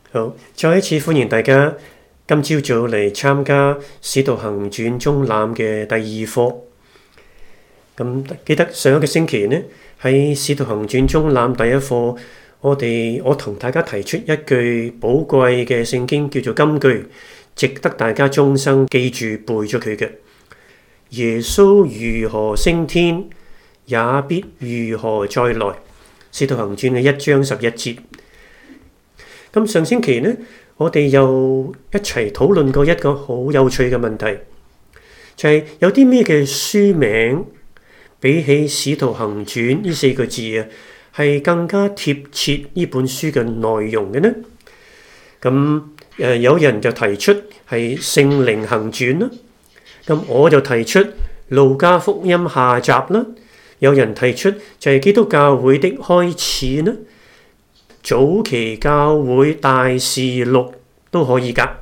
好，再一次歡迎大家今朝早嚟參加《使徒行傳》中覽嘅第二課。咁記得上一個星期呢，喺《使徒行傳》中覽第一課，我同大家提出一句寶貴嘅聖經，叫做金句，值得大家終生記住背咗佢嘅。耶穌如何升天，也必如何再來。《使徒行傳》嘅1章11節。咁上星期呢，我哋又一齊討論過一個好有趣嘅問題，就係有啲咩嘅書名比起《使徒行傳》呢4個字啊，係更加貼切呢本書嘅內容嘅呢？咁有人就提出係《聖靈行傳》啦，咁我就提出《路加福音》下集啦，有人提出就係基督教會的開始啦。早期教會大事錄都可以㗎。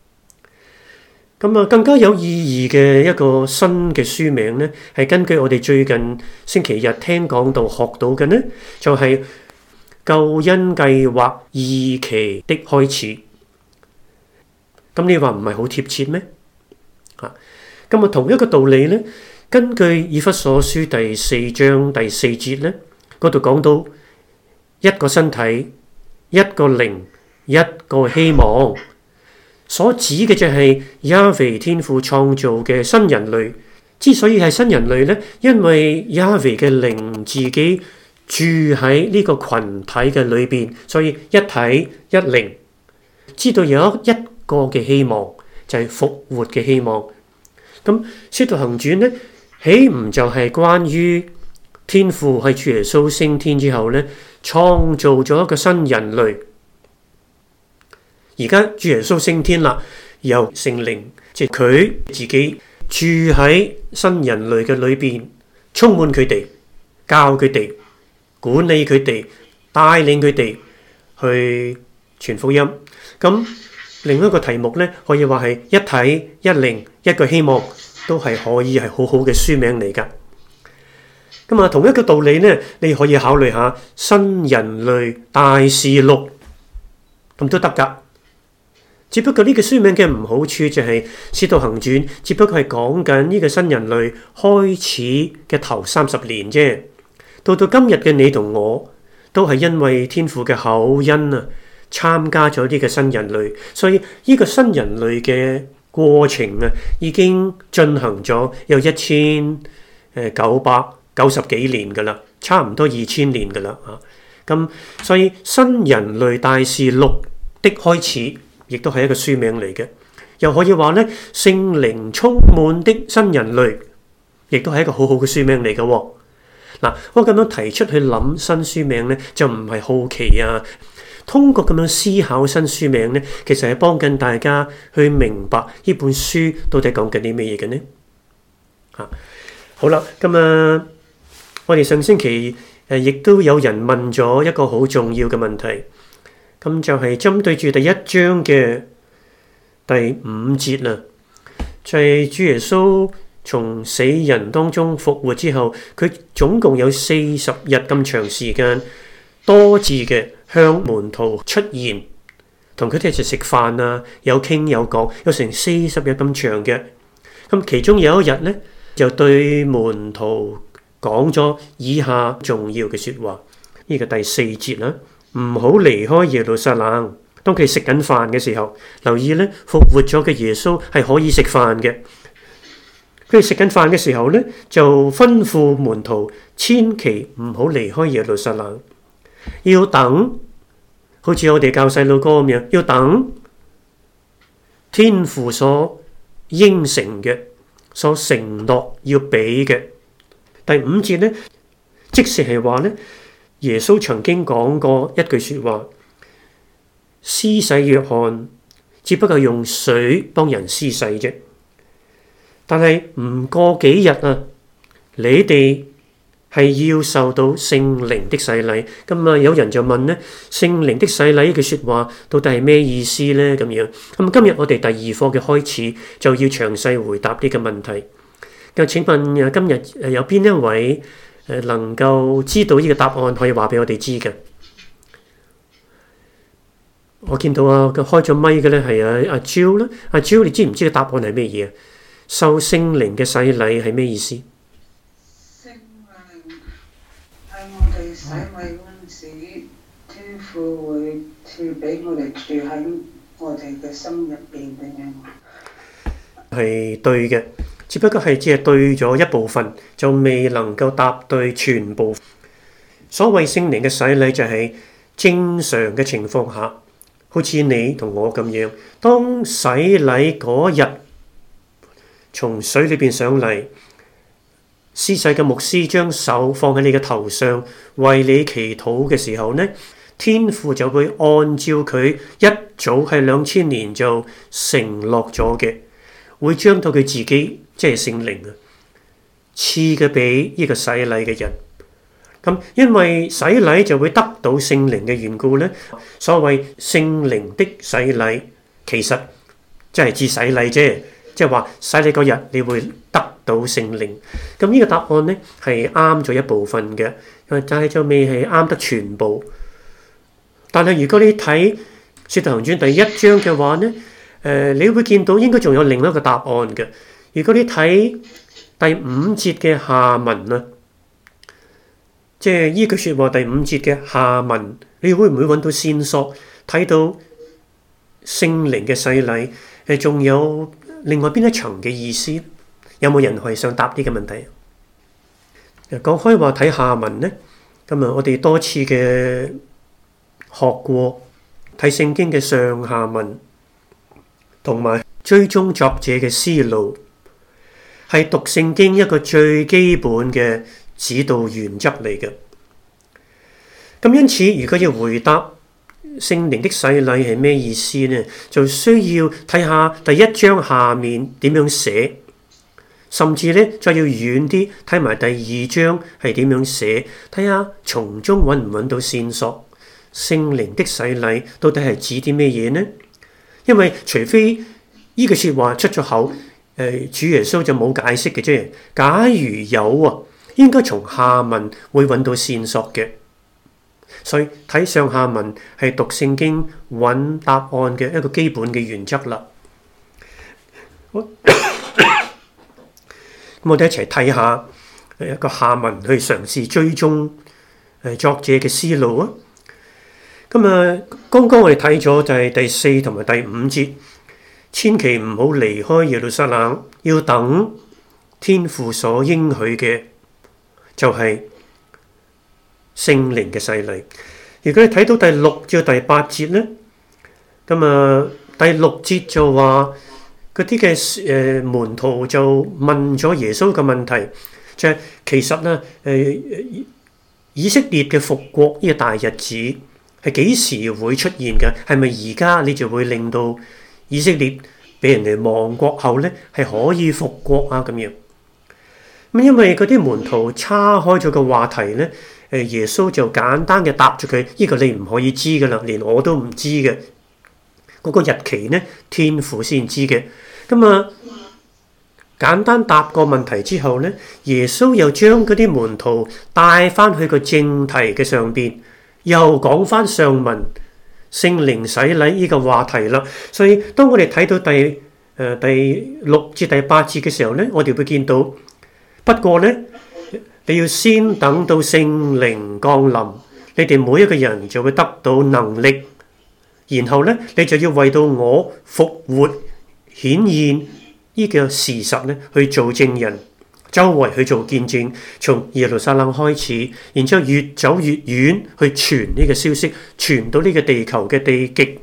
咁更加有意義嘅一個新嘅書名呢，係根據我哋最近星期日聽講道學到嘅呢，就係救恩計劃2期的開始。咁你話唔係好貼切咩？咁同一個道理呢，根據以弗所書第4章第4節呢，嗰度講到一個身體，一個靈，一個希望，所指嘅就係亞維天父創造嘅新人類。之所以係新人類呢，因為亞維嘅靈自己住喺呢個群體嘅裏邊，所以一體一靈，知道有一個嘅希望，就係復活嘅希望。咁使徒行傳呢，豈唔就係關於天父喺主耶穌升天之後呢，創造咗一個新人類。而家主耶穌升天啦，由聖靈即係佢自己住喺新人類嘅裏邊，充滿佢哋，教佢哋，管理佢哋，帶領佢哋去傳福音。咁另一個題目呢，可以話係一體一靈一個希望，都係可以係好好嘅書名嚟㗎。咁同一個道理呢，你可以考慮下新人類大事錄，咁都得㗎。只不過呢個書名嘅唔好處就係《使徒行傳》，只不過係講緊呢個新人類開始嘅頭30年啫。到今日嘅你同我，都係因為天父嘅厚恩啊，參加咗呢個新人類，所以呢個新人類嘅過程啊，已經進行咗有1990幾年㗎啦，差唔多2000年㗎啦嚇。咁所以新人類大事錄的開始，亦都係一個書名嚟嘅。又可以話呢，聖靈充滿的新人類，亦都係一個好好嘅書名嚟嘅喎。嗱，我咁樣提出去諗新書名呢，就唔係好奇啊。通過咁樣思考新書名呢，其實係幫緊大家去明白呢本書到底講緊啲咩嘢嘅呢？好啦，咁我哋上星期亦都有人問咗一個好重要嘅問題，咁就係針對住第1章嘅第5節啦，就係主耶穌從死人當中復活之後，佢總共有40日咁長時間，多次嘅向門徒出現，同佢哋一齊食飯啊，有傾有講，有成40日咁長嘅。咁其中有一日呢，就對門徒講咗以下重要嘅說話，呢個第4節啦，唔好離開耶路撒冷。當佢食緊飯嘅時候，留意呢，復活咗嘅耶穌係可以食飯嘅。佢哋食緊飯嘅時候呢，就吩咐門徒千祈唔好離開耶路撒冷，要等，好似我哋教細路哥咁樣，要等天父所應承嘅，所承諾要俾嘅。第5節呢，即是係話呢，耶穌曾經講過一句說話，施洗約翰只不過用水幫人施洗啫，但係唔過幾日啊，你哋係要受到聖靈的洗禮。咁有人就問呢，聖靈的洗禮呢句說話到底係咩意思呢？咁樣，咁今日我哋第2課嘅開始就要詳細回答呢個問題。咁請問今日有邊一位能夠知道呢個答案，可以話俾我哋知嘅？ 我見到佢開咗咪嘅咧係阿 Jill 啦，阿 Jill 你知唔知個答案係咩嘢啊？受聖靈嘅洗禮係咩意思？ 聖靈係我哋洗禮嗰陣時，天父會賜俾我哋住喺我哋嘅心入邊定係？係對嘅，只不過係只係對咗一部分，就未能夠答對全部。所謂聖靈嘅洗禮就係正常嘅情況下，好似你同我咁樣，當洗禮嗰日從水裏邊上嚟，施洗嘅牧師將手放喺你嘅頭上為你祈禱嘅時候呢，天父就會按照佢一早係2000年就承諾咗嘅，會將到佢自己即係聖靈賜嘅俾呢個洗禮嘅人。咁因為洗禮就會得到聖靈嘅緣故呢，所謂聖靈的洗禮其實即係指洗禮啫，即係話洗禮嗰日你會得到聖靈。咁呢個答案呢係啱咗一部分嘅，但係就未係啱得全部。但係如果你睇《使徒行傳》第1章嘅話呢，你會見到應該仲有另一個答案嘅。如果你睇第5節嘅下文啊，即係呢句説話第5節嘅下文，你會唔會揾到線索，睇到聖靈嘅洗禮仲有另外邊一層嘅意思？有冇人係想答呢個問題？講開話睇下文呢，咁我哋多次嘅學過睇聖經嘅上下文，同埋追蹤作者嘅思路，係讀聖經一個最基本嘅指導原則嚟嘅。咁因此，如果要回答聖靈的洗禮係咩意思呢，就需要睇下第1章下面點樣寫，甚至呢再要遠啲睇埋第2章係點樣寫，睇下從中揾唔揾到線索。聖靈的洗禮到底係指啲咩嘢呢？因為除非呢句説話出咗口，主耶穌就冇解釋嘅啫。假如有應該從下文會揾到線索嘅。所以睇上下文係讀聖經揾答案嘅一個基本嘅原則啦。咁我哋一齊睇下一個下文去嘗試追蹤作者嘅思路啊。咁剛剛我哋睇咗就係第4同埋第5節，千祈唔好離開耶路撒冷，要等天父所應許嘅，就係聖靈嘅洗禮。如果你睇到第6至第8節咧，咁第6節就話嗰啲嘅門徒就問咗耶穌嘅問題，就係其實以色列嘅復國呢個大日子係幾時會出現嘅？係咪而家你就會令到以色列俾人哋亡國後咧係可以復國啊？咁樣咁，因為嗰啲門徒岔開咗個話題咧，耶穌就簡單嘅答住佢：呢個你唔可以知噶啦，連我都唔知嘅。嗰個日期呢，天父先知嘅。咁簡單答個問題之後咧，耶穌又將嗰啲門徒帶翻去個正題嘅上邊。又講翻上文聖靈洗禮呢個話題啦，所以當我哋睇到第6至第8節嘅時候咧，我哋會見到，不過咧你要先等到聖靈降臨，你哋每一個人就會得到能力，然後咧你就要為到我復活顯現呢個事實咧去做證人。周圍去做見證，從耶路撒冷開始，然之後越走越遠去傳呢個消息，傳到呢個地球嘅地極。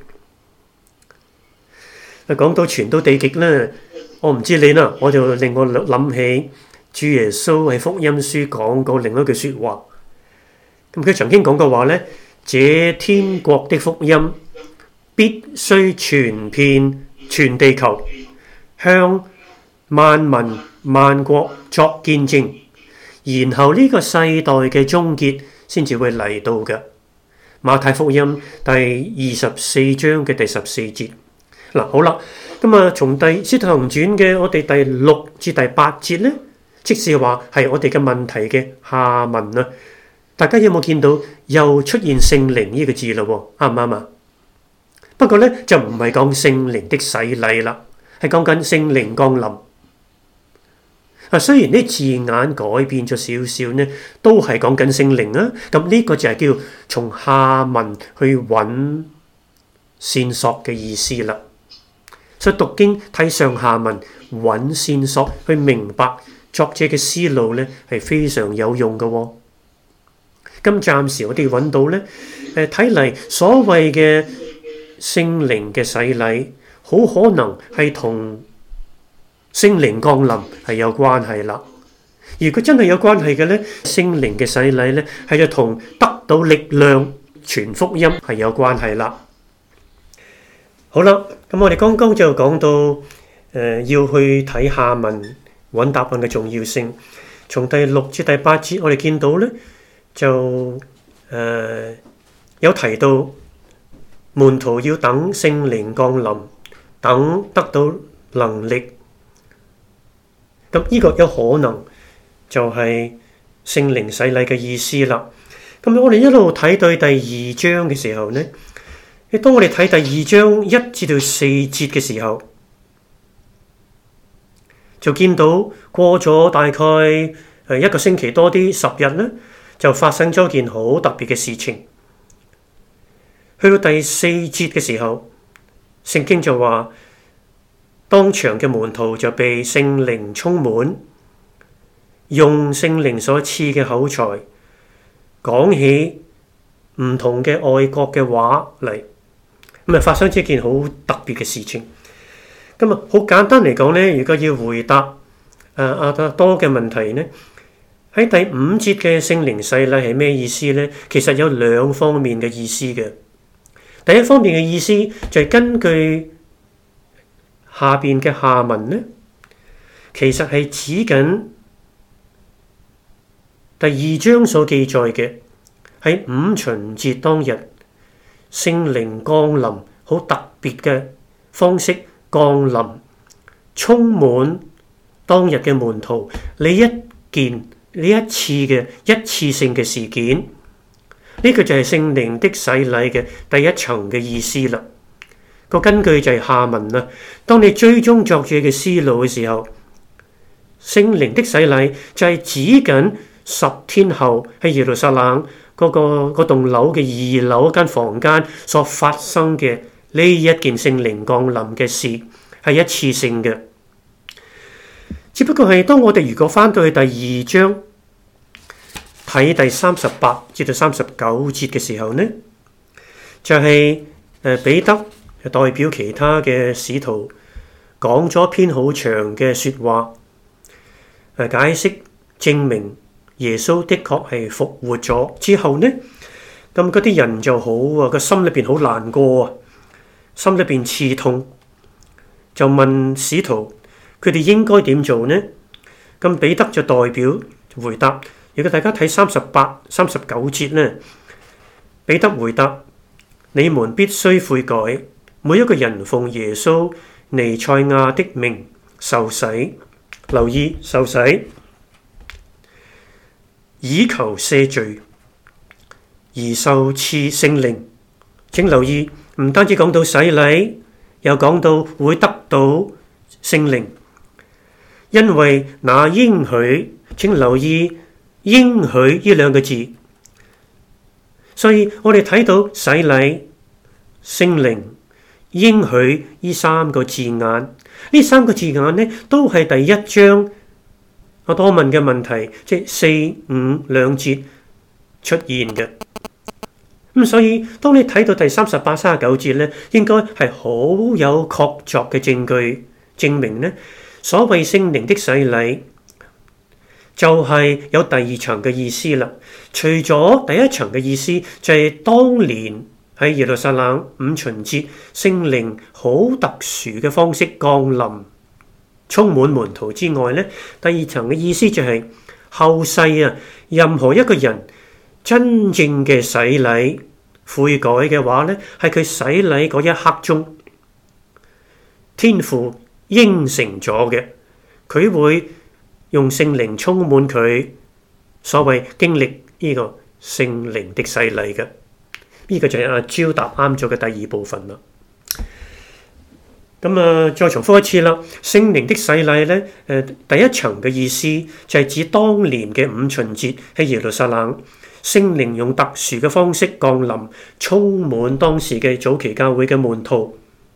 講到傳到地極咧，我唔知你啦，我就令我諗起主耶穌喺福音書講過另一句説話。咁佢曾經講過話咧，這天國的福音必須傳遍全地球，向萬民萬國作見證，然後呢個世代嘅終結先至會嚟到嘅。馬太福音第24章嘅第14節。嗱，好啦，咁從使徒行傳嘅我哋第6至第8節咧，即是話係我哋嘅問題嘅下文啊。大家有冇見到又出現聖靈呢個字啦？啱唔啱啊？ 不過咧就唔係講聖靈的洗禮啦，係講緊聖靈降臨。雖然啲字眼改變咗少少呢，都係講緊聖靈啊。咁呢個就係叫從下文去揾線索嘅意思啦。所以讀經睇上下文揾線索，去明白作者嘅思路呢，係非常有用嘅喎。咁暫時我哋揾到呢，睇嚟所謂嘅聖靈嘅洗禮，好可能係同聖靈降臨係有關係啦。如果真係有關係嘅呢，聖靈嘅洗禮呢，係就同得到力量傳福音係有關係啦。好啦，咁我哋剛剛就講到要去睇下文揾答案嘅重要性。從第6至第8節，我哋見到呢，就有提到門徒要等聖靈降臨，等得到能力。咁呢個有可能就係聖靈洗禮嘅意思啦。咁我哋一路睇到第2章嘅時候呢，當我哋睇第2章1至到4節嘅時候，就見到過咗大概一個星期多啲10日呢，就發生咗件好特別嘅事情。去到第4節嘅時候，聖經就話，當場嘅門徒就被聖靈充滿，用聖靈所賜嘅口才講起唔同嘅外國嘅話嚟，咁啊發生咗一件好特別嘅事情。咁啊好簡單嚟講呢，如果要回答阿多嘅問題呢，喺第5節嘅聖靈洗禮係咩意思呢？其實有2方面嘅意思嘅。第一方面嘅意思就係根據下邊嘅下文呢，其實係指緊第2章所記載嘅喺五旬節當日，聖靈降臨，好特別嘅方式降臨，充滿當日嘅門徒呢一次嘅一次性嘅事件。呢個就係聖靈的洗禮嘅第一層嘅意思啦。個根據就係下文啦。當你追蹤作者嘅思路嘅時候，聖靈的洗禮就係指緊10天後喺耶路撒冷嗰棟樓嘅2樓一間房間所發生嘅呢一件聖靈降臨嘅事，係一次性嘅。只不過係當我哋如果翻到去第2章睇第38至到39節嘅時候呢，就係彼得代表其他嘅使徒講咗篇好長嘅說話，解釋證明耶穌的確係復活咗之後呢，咁嗰啲人就好啊，個心裏邊好難過啊，心裏邊刺痛，就問使徒佢哋應該點做呢？咁彼得就代表回答。如果大家睇38、39節呢，彼得回答：你們必須悔改，每一個人奉耶穌彌賽亞的名受洗，留意受洗，以求赦罪，而受賜聖靈。請留意，唔單止講到洗禮，又講到會得到聖靈，因為那應許，請留意應許呢2個字。所以我哋睇到洗禮、聖靈、應許呢3個字眼，呢3個字眼呢都係第1章我多問嘅問題，即係4、5兩節出現嘅。咁所以當你睇到第38、39節呢，應該係好有確鑿嘅證據證明呢，所謂聖靈的洗禮就係有第2層嘅意思啦。除咗第1層嘅意思，就係當年喺耶路撒冷五旬節，聖靈好特殊嘅方式降臨，充滿門徒之外呢，第2層嘅意思就係後世啊，任何一個人真正嘅洗禮悔改嘅話呢，係佢洗禮嗰一刻中，天父應承咗嘅，佢會用聖靈充滿佢，所謂經歷呢個聖靈的洗禮嘅。呢個就係阿焦答啱咗嘅第2部分啦。 再重複一次啦，聖靈的洗禮咧，第一層嘅意思就係指當年嘅五旬節喺耶路撒冷，聖靈用特殊嘅方式降臨，充滿當時嘅早期教會嘅門徒，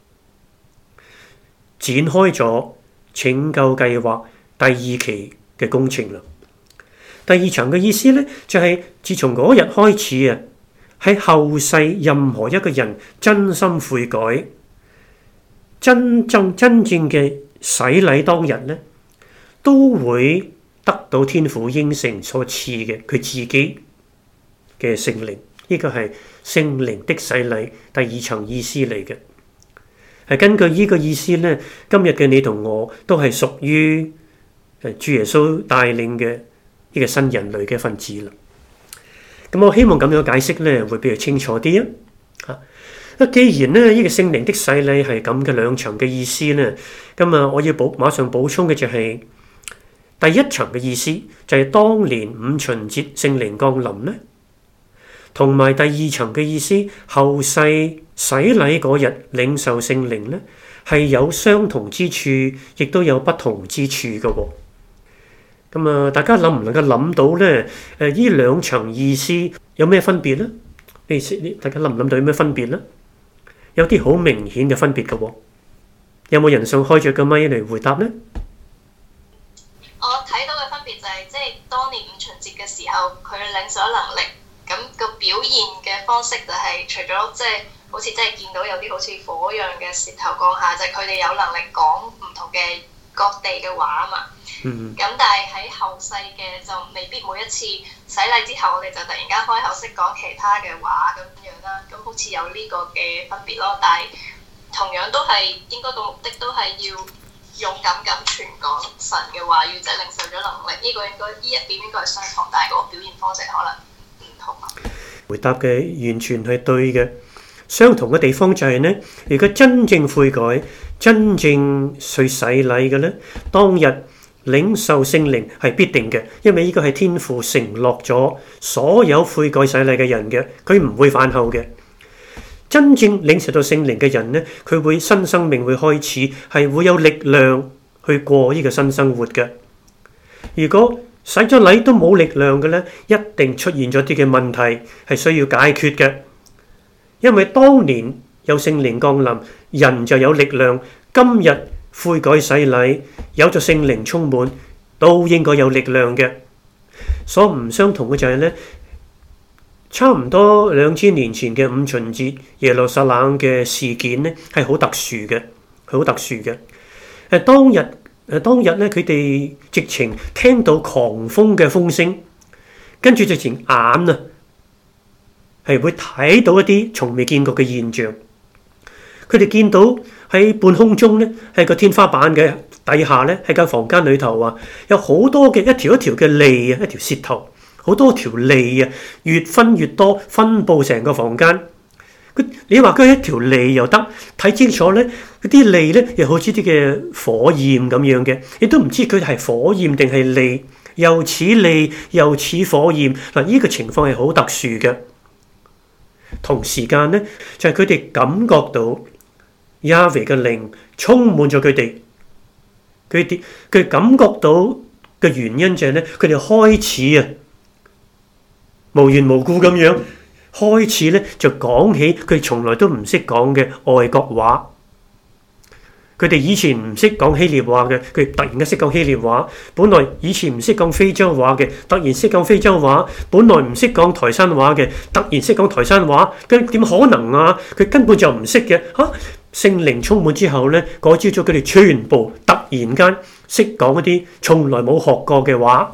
展開咗拯救計劃第二期嘅工程啦。第二層嘅意思咧，就係自從嗰日開始啊，喺後世任何一個人真心悔改，真正嘅洗禮當日咧，都會得到天父應承所賜嘅佢自己嘅聖靈。呢個係聖靈的洗禮第二層意思嚟嘅。係根據呢個意思咧，今日嘅你同我都係屬於主耶穌帶領嘅呢個新人類嘅分子啦。咁我希望咁樣解釋咧，會比較清楚啲啊。既然咧呢個聖靈的洗禮係咁嘅兩層嘅意思咧，咁我要馬上補充嘅就係第一層嘅意思，就係當年五旬節聖靈降臨咧，同埋第二層嘅意思，後世洗禮嗰日領受聖靈咧，係有相同之處，亦都有不同之處嘅喎。咁大家能唔能夠諗到咧？呢兩層意思有咩分別咧？大家諗唔諗到有咩分別咧？有啲好明顯嘅分別嘅喎。有冇人想開著個咪嚟回答咧？ 我睇到嘅分別就係，即係當年五旬節嘅時候，佢領受能力，咁個表現嘅方式就係除咗即係好似真係見到有啲好似火一樣嘅舌頭降下，就係佢哋有能力講唔同嘅各地嘅話啊嘛。咁但係喺後世嘅就未必每一次洗禮之後，我哋就突然間開口識講其他嘅話咁樣啦。咁好似有呢個嘅分別咯。但係同樣都係應該個目的都係要勇敢咁傳講神嘅話語，即係領受咗能力。呢個應該呢一點應該係相同，但係嗰個表現方式可能唔同。 回答嘅完全係對嘅。相同嘅地方就係呢，如果真正悔改、真正去洗禮嘅呢，當日領受聖靈係必定嘅，因為呢個係天父承諾咗所有悔改洗禮嘅人嘅，佢唔會反後嘅。真正領受到聖靈嘅人呢，佢會新生命會開始，係會有力量去過呢個新生活嘅。如果洗咗禮都冇力量嘅呢，一定出現咗啲嘅問題係需要解決嘅。因為當年有聖靈降臨，人就有力量。今日悔改洗禮，有咗聖靈充滿，都應該有力量嘅。所唔相同嘅就係呢，差唔多2000年前嘅五旬節耶路撒冷嘅事件呢，係好特殊嘅，好特殊嘅。當日呢，佢哋直情聽到狂風嘅風聲，跟住直情眼啊，係會睇到一啲從未見過嘅現象。佢哋見到喺半空中咧，喺個天花板嘅底下咧，喺間房間裏頭啊，有好多嘅一條一條嘅脷啊，一條舌頭，好多條脷啊，越分越多，分佈成個房間。你話佢一條脷又得，睇清楚咧，嗰啲脷咧又好似啲嘅火焰咁樣嘅，你都唔知佢係火焰定係脷，又似脷又似火焰。嗱，呢個情況係好特殊嘅。同時間咧，就係佢哋感覺到亞維嘅靈充滿咗佢哋，佢感覺到嘅原因就係咧，佢哋開始啊無緣無故咁樣開始咧就講起佢從來都唔識講嘅外國話。佢哋以前唔識講希臘話嘅，佢突然間識講希臘話；本來以前唔識講非洲話嘅，突然識講非洲話；本來唔識講台山話嘅，突然識講台山話。咁點可能啊？佢根本就唔識嘅嚇。聖靈充滿之後咧，改招咗佢哋全部突然間識講一啲從來冇學過嘅話。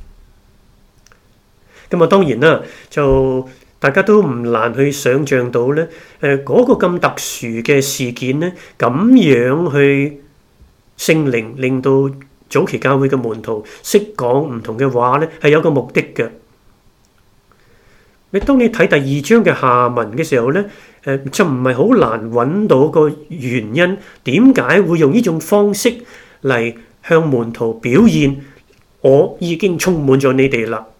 咁當然啦，就大家都唔難去想像到咧，嗰個咁特殊嘅事件咧，咁樣去聖靈令到早期教會嘅門徒識講唔同嘅話咧，係有個目的嘅。當你睇第二章嘅下文嘅時候咧，就唔係好難揾到個原因，點解會用呢種方式嚟向門徒表現我已經充滿咗你哋啦？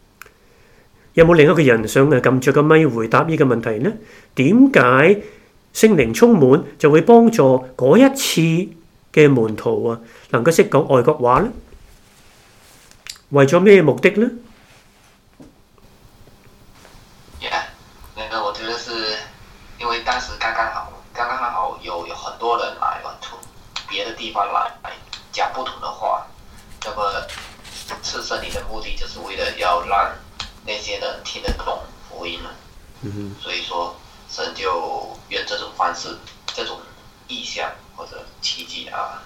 有冇另一個人想撳著個咪回答呢個問題呢？點解聖靈充滿就會幫助嗰一次嘅門徒啊，能夠識講外國話咧。為咗咩目的呢？ 那個我覺得是因為當時剛剛好有很多人來從別的地方來講不同的話，那麼賜聖靈的目的就是為了要讓那些人聽得懂福音嘛。所以說神就用這種方式、這種意象或者奇蹟啊，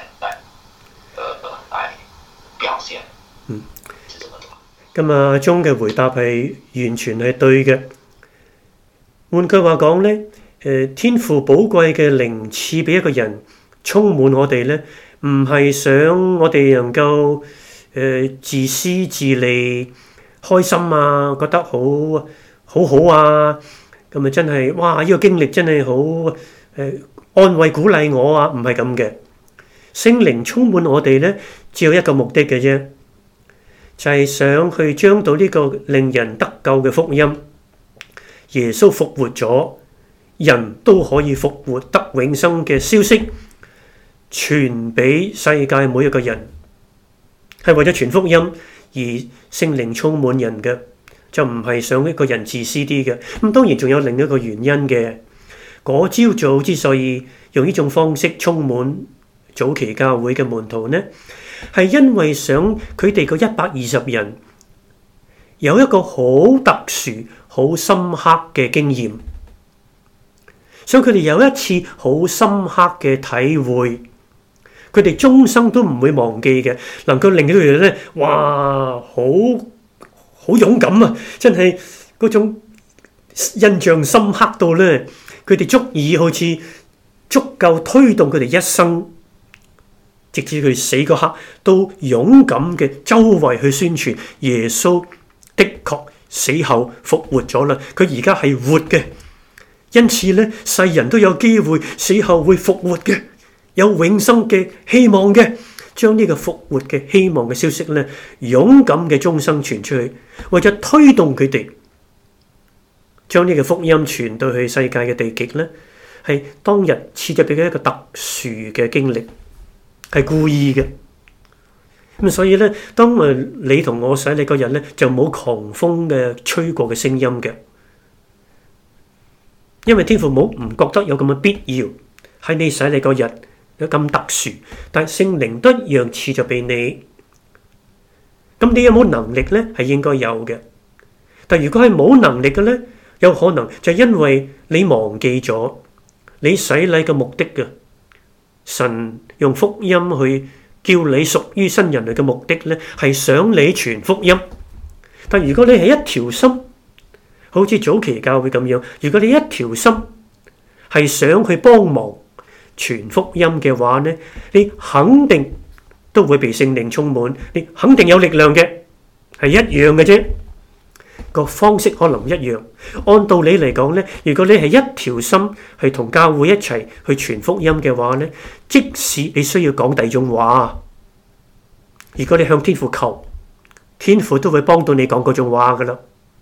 來表現。就這麼多。 咁啊，鐘嘅回答係完全係對嘅。換句話講咧，天父寶貴嘅靈賜俾一個人，充滿我哋咧，唔係想我哋能夠自私自利、開心啊，覺得好啊，咁啊真係哇！呢個經歷真係好安慰鼓勵我啊，唔係咁嘅。聖靈充滿我哋咧，只有一個目的嘅啫，就係想去將到呢個令人得救嘅福音。耶穌復活咗，人都可以復活得永生嘅消息，傳俾世界每一個人，係為咗傳福音而聖靈充滿人嘅，就唔係想一個人自私啲嘅。咁當然仲有另一個原因嘅。嗰朝早之所以用呢種方式充滿早期教會嘅門徒呢，係因為想佢哋個120人有一個好特殊、好深刻嘅經驗，想佢哋有一次好深刻嘅體會，佢哋終生都唔會忘記嘅，能夠令到佢哋咧，哇，好勇敢啊！真係嗰種印象深刻到咧，佢哋足以好似足夠推動佢哋一生，直至佢死嗰刻都勇敢嘅周圍去宣傳耶穌的確死後復活咗啦，佢而家係活嘅，因此咧，世人都有機會死後會復活嘅，有永生嘅希望嘅，將呢個復活嘅希望嘅消息咧，勇敢嘅終生傳出去，為咗推動佢哋將呢個福音傳到去世界嘅地極咧，係當日賜咗俾佢一個特殊嘅經歷，係故意嘅。咁所以咧，當你同我洗禮嗰日咧，就冇狂風嘅吹過嘅聲音嘅，因為天父母唔覺得有咁嘅必要喺你洗禮嗰日有咁特殊，但係聖靈都一樣賜咗俾你。咁你有冇能力咧？係應該有嘅。但如果係冇能力嘅咧，有可能就因為你忘記咗你洗禮嘅目的嘅，神用福音去叫你屬於新人類嘅目的咧，係想你傳福音。但如果你係一條心，好似早期教會咁樣，如果你一條心係想去幫忙傳福音嘅話咧，你肯定都會被聖靈充滿，你肯定有力量嘅，係一樣嘅啫。個方式可能唔一樣。按道理嚟講咧，如果你係一條心係同教會一齊去傳福音嘅話咧，即使你需要講第二種話，如果你向天父求，天父都會幫到你講嗰種話噶啦。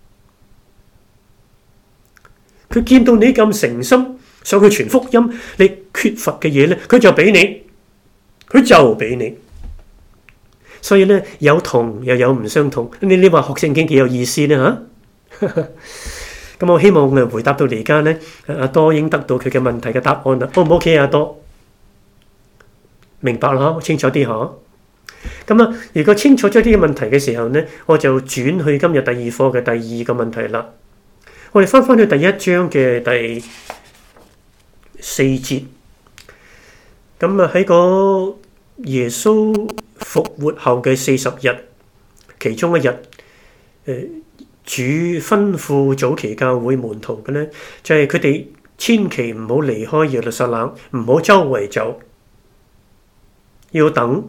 佢見到你咁誠心想去傳福音，你缺乏嘅嘢咧，佢就俾你，佢就俾你。所以咧，有同又有唔相同。你話學聖經幾有意思咧嚇？咁我希望回答到而家咧，阿多已經得到佢嘅問題嘅答案啦。O 唔 OK？阿多明白啦，清楚啲嚇。咁啊，如果清楚咗啲問題嘅時候咧，我就轉去今日第二課嘅第二個問題啦。我哋翻去第一章嘅第4節。咁啊，喺個耶穌復活後嘅40日，其中一日，主吩咐早期教會門徒嘅咧，就係佢哋千祈唔好離開耶路撒冷，唔好周圍走，要等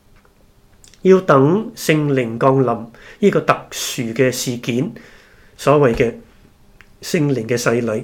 聖靈降臨呢個特殊嘅事件，所謂嘅聖靈嘅洗禮。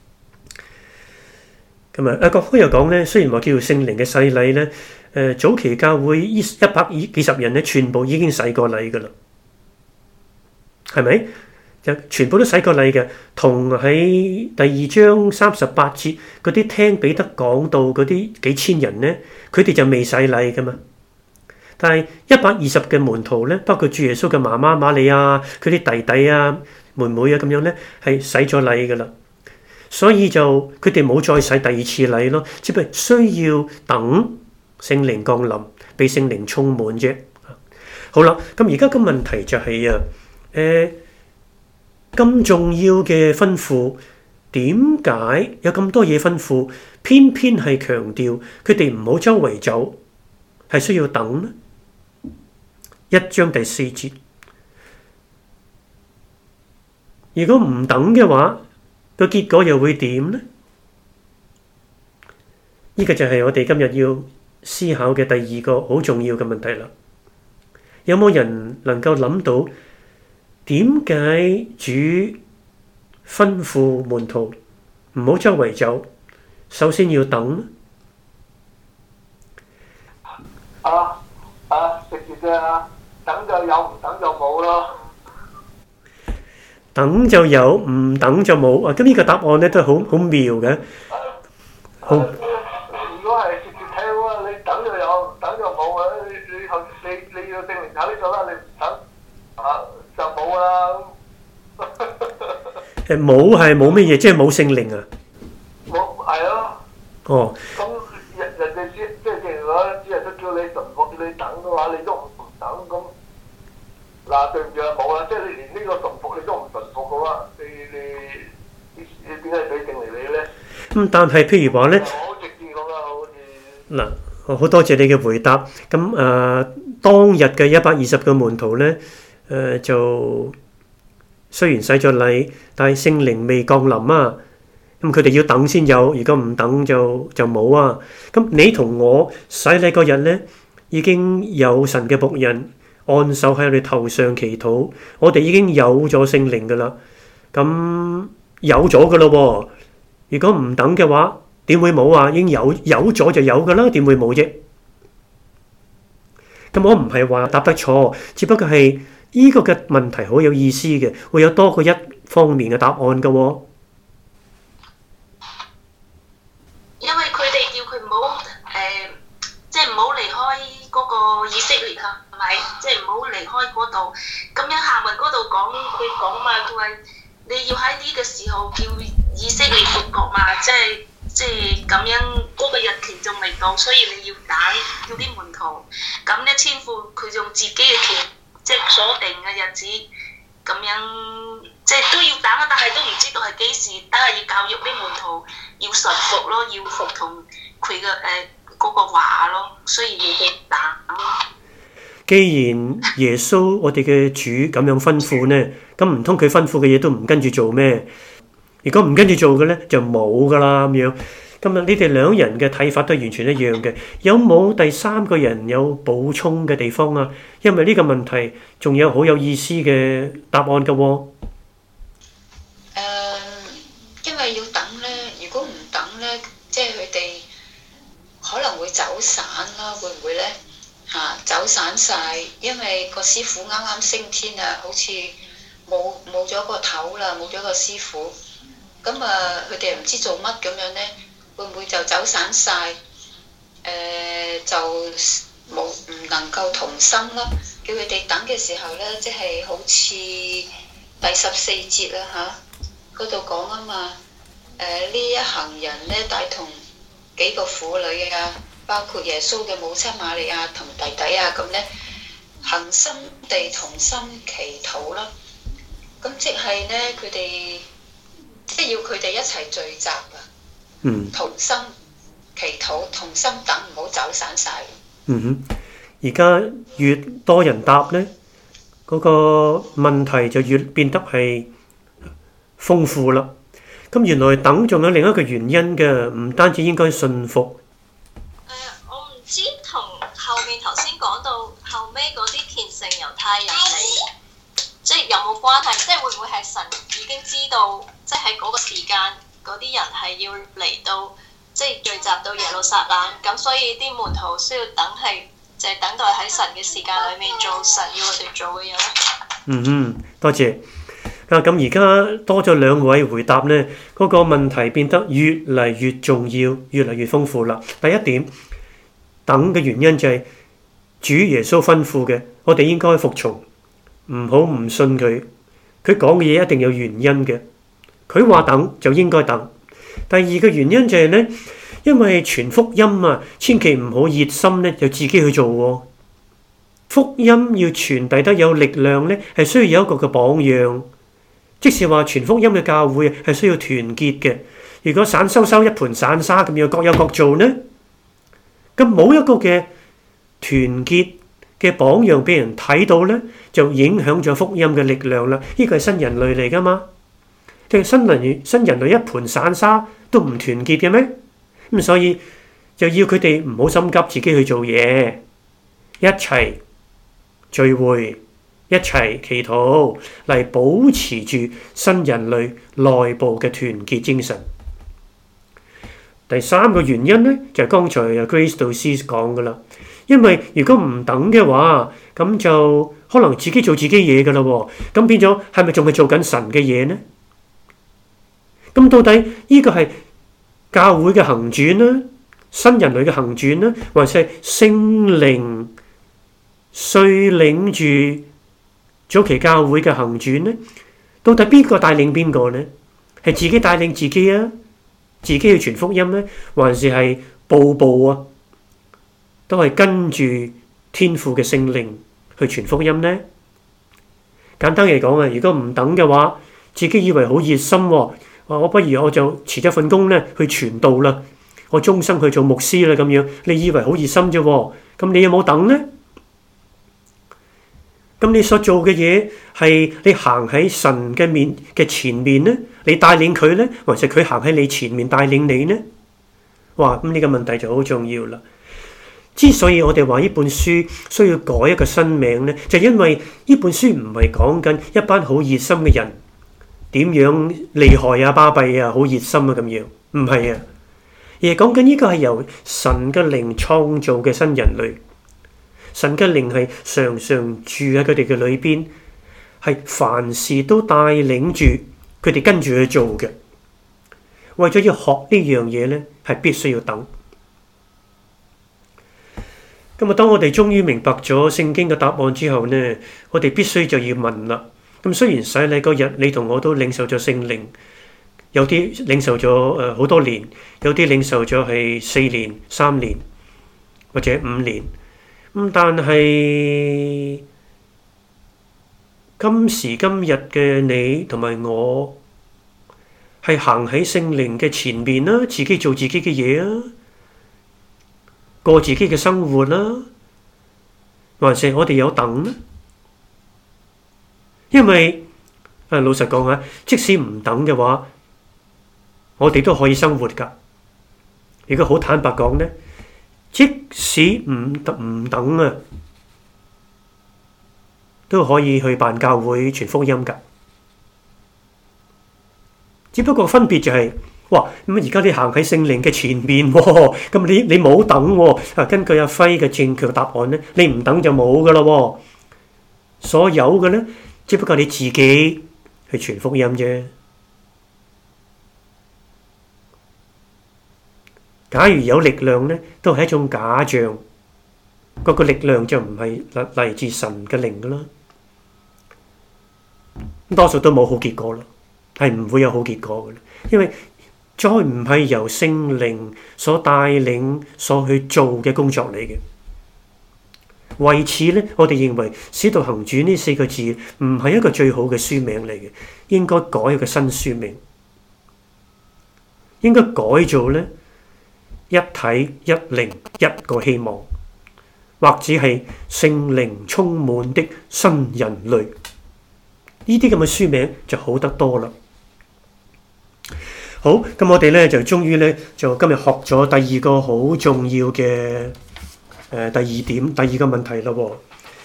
咁啊，國科又講咧，雖然話叫做聖靈嘅洗禮咧。早期教會100幾十人咧，全部已經洗過禮噶啦，係咪？ 就全部都洗過禮嘅，同喺第2章38節嗰啲聽彼得講到嗰啲幾千人咧，佢哋就未洗禮噶嘛。但係120嘅門徒咧，包括主耶穌嘅媽媽瑪利亞、佢啲弟弟啊、妹妹啊咁樣咧，係洗咗禮噶啦。所以就佢哋冇再洗第2次禮咯，只不過需要等聖靈降臨，被聖靈充滿啫。好啦，咁而家個問題就係咁重要嘅吩咐，點解有咁多嘢吩咐，偏偏係強調佢哋唔好周圍走，係需要等呢？1章第4節，如果唔等嘅話，個結果又會點呢？呢個就係我哋今日要思考嘅第2個好重要嘅問題啦。有冇人能夠諗到點解主吩咐門徒唔好周圍走，首先要等呢？ 直接啫，等就有，唔等就冇咯。 等就有，唔等就冇。咁呢個答案咧都係好妙嘅。好。 如果係直接睇嘅話，你等就有，唔等就冇啊！你要證明喺呢度啦，你唔等就冇啦。 冇係冇乜嘢，即係冇聖靈啊？ 冇係咯。 哦。 咁人哋即係正如講，只係都叫你順服，你等嘅話，你都唔等咁。嗱，對唔住啊，冇啦，即係你連呢個順服你都唔順服嘅話，你點解俾聖靈你咧？ 但係譬如話咧， 好直接咁啦，好似嗱，好多謝你嘅回答。咁當日嘅120個門徒咧，就雖然洗咗禮，但係聖靈未降臨啊。咁佢哋要等先有，如果唔等就冇啊。咁你同我洗禮嗰日咧，已經有神嘅僕人按手喺我哋頭上祈禱，我哋已經有咗聖靈噶啦。咁有咗噶咯喎。如果唔等嘅話，點會冇啊？已經有咗就有噶啦，點會冇啫？咁我唔係話答得錯，只不過係呢個嘅問題好有意思嘅，會有多過一方面嘅答案噶喎。 因為佢哋叫佢唔好即係唔好離開嗰個以色列啊，係咪？即係唔好離開嗰度。咁樣下文嗰度佢講嘛，佢話你要喺呢個時候叫以色列復國嘛，即係咁樣嗰個日期仲未到，所以你要揀叫啲門徒。咁咧，天父佢用自己嘅期，即係所定嘅日子，咁樣即係都要等啊，但係都唔知道係幾時，但係要教育啲門徒要順服咯，要服從佢嘅嗰個話咯，所以要去等咯。 既然耶穌我哋嘅主咁樣吩咐呢，咁唔通佢吩咐嘅嘢都唔跟住做咩？如果唔跟住做嘅呢，就冇噶啦咁樣。今日你哋兩人嘅睇法都係完全一樣嘅。有冇第3個人有補充嘅地方啊？因為呢個問題仲有好有意思嘅答案㗎喎。 因為要等呢，如果唔等呢，即係佢哋可能會走散啦，會唔會呢？走散晒，因為個師傅啱啱升天啊，好似冇咗個頭啦，冇咗個師傅。咁佢哋唔知做乜咁樣呢，會唔會就走散晒？就唔能夠同心啦。叫佢哋等嘅時候呢，即係好似第14節啦嗰度講啊嘛。呢一行人呢，帶同幾個婦女啊，包括耶穌嘅母親瑪利亞同弟弟啊，咁呢，恆心地同心祈禱啦。咁即係呢，佢哋即係要佢哋一齊聚集啊，同心祈禱，同心等，唔好走散晒。 而家越多人答呢，嗰個問題就越變得係豐富啦。咁原來等仲有另一個原因嘅，唔單止應該信服。 我唔知同後面頭先講到後尾嗰啲虔誠猶太人嚟，即係有冇關係？即係會唔會係神已經知道，即係喺嗰個時間嗰啲人係要嚟到，即係聚集到耶路撒冷，咁所以啲門徒需要等係就係等待喺神嘅時間裏面做神要我哋做嘅嘢咧。 多謝。 咁而家多咗兩位回答呢，嗰個問題變得越嚟越重要，越嚟越豐富啦。第一點，等嘅原因就係主耶穌吩咐嘅，我哋應該服從，唔好唔信佢。佢講嘅嘢一定有原因嘅，佢話等就應該等。第二個原因就係呢，因為傳福音啊，千祈唔好熱心呢，就自己去做喎。福音要傳遞得有力量呢，係需要有一個嘅榜樣。即是話傳福音嘅教會係需要團結嘅。如果散修修一盤散沙咁樣各有各做呢，咁冇一個嘅團結嘅榜樣俾人睇到呢，就影響咗福音嘅力量啦。呢個係新人類嚟噶嘛？即係新人類一盤散沙都唔團結嘅咩？咁所以就要佢哋唔好心急自己去做嘢，一齊聚會，一齊祈禱嚟保持住新人類內部嘅團結精神。第三個原因呢，就係剛才 Grace 導師講噶啦，因為如果唔等嘅話，咁就可能自己做自己嘢噶啦喎，咁變咗係咪仲係做緊神嘅嘢呢？咁到底呢個係教會嘅行傳呢？新人類嘅行傳呢？還是聖靈率領住早期教會嘅行傳呢？到底邊個帶領邊個呢？係自己帶領自己啊？自己去傳福音呢？還是係步步啊都係跟住天父嘅聖靈去傳福音呢？簡單嚟講啊，如果唔等嘅話，自己以為好熱心喎，我不如我就辭咗份工咧去傳道啦，我終生去做牧師啦咁樣，你以為好熱心啫喎？咁你有冇等呢？咁你所做嘅嘢係你行喺神嘅前面呢？你帶領佢呢？還是佢行喺你前面帶領你呢？哇！咁呢個問題就好重要啦。之所以我哋話呢本書需要改一個新名呢，就因為呢本書唔係講緊一班好熱心嘅人點樣厲害啊、巴閉啊、好熱心啊咁樣，唔係啊，而係講緊呢個係由神嘅靈創造嘅新人類。神嘅靈係常常住喺佢哋嘅裏邊，係凡事都帶領住佢哋跟住去做嘅。為咗要學呢樣嘢呢，係必須要等。咁啊，當我哋終於明白咗聖經嘅答案之後呢，我哋必須就要問啦。咁雖然洗禮嗰日你同我都領受咗聖靈，有啲領受咗好多年，有啲領受咗係4年、3年或者5年。咁但係今時今日嘅你同埋我係行喺聖靈嘅前面啦，自己做自己嘅嘢啊，過自己嘅生活啦，還是我哋有等呢？因為老實講啊，即使唔等嘅話，我哋都可以生活㗎。如果好坦白講呢，即使唔等啊，都可以去辦教會傳福音㗎。只不過分別就係，哇！咁而家你行喺聖靈嘅前面喎，咁你冇等喎。根據阿輝嘅正確答案呢，你唔等就冇㗎啦喎。所有嘅呢，只不過你自己去傳福音啫。假如有力量呢，都係一種假象，嗰個力量就唔係嚟自神嘅靈噶啦，多數都冇好結果啦，係唔會有好結果嘅啦，因為再唔係由聖靈所帶領所去做嘅工作嚟嘅。為此呢，我哋認為《使徒行傳》呢4個字唔係一個最好嘅書名嚟嘅，應該改一個新書名，應該改做呢，一體一靈一個希望，或者係聖靈充滿的新人類。呢啲咁嘅書名就好得多啦。好，咁我哋咧就終於咧就今日學咗第二個好重要嘅第二點，第二個問題啦喎。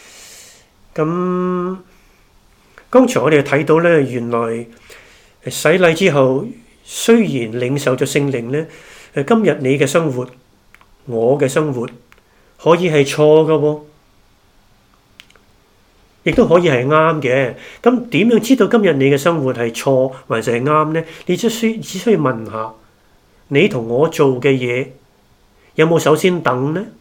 咁剛才我哋睇到咧，原來洗禮之後，雖然領受咗聖靈咧，今日你嘅生活，我嘅生活可以係錯㗎喎， 亦都可以係啱嘅。咁點樣知道今日你嘅生活係錯還是係啱呢？你只需要問下你同我做嘅嘢有冇首先等呢？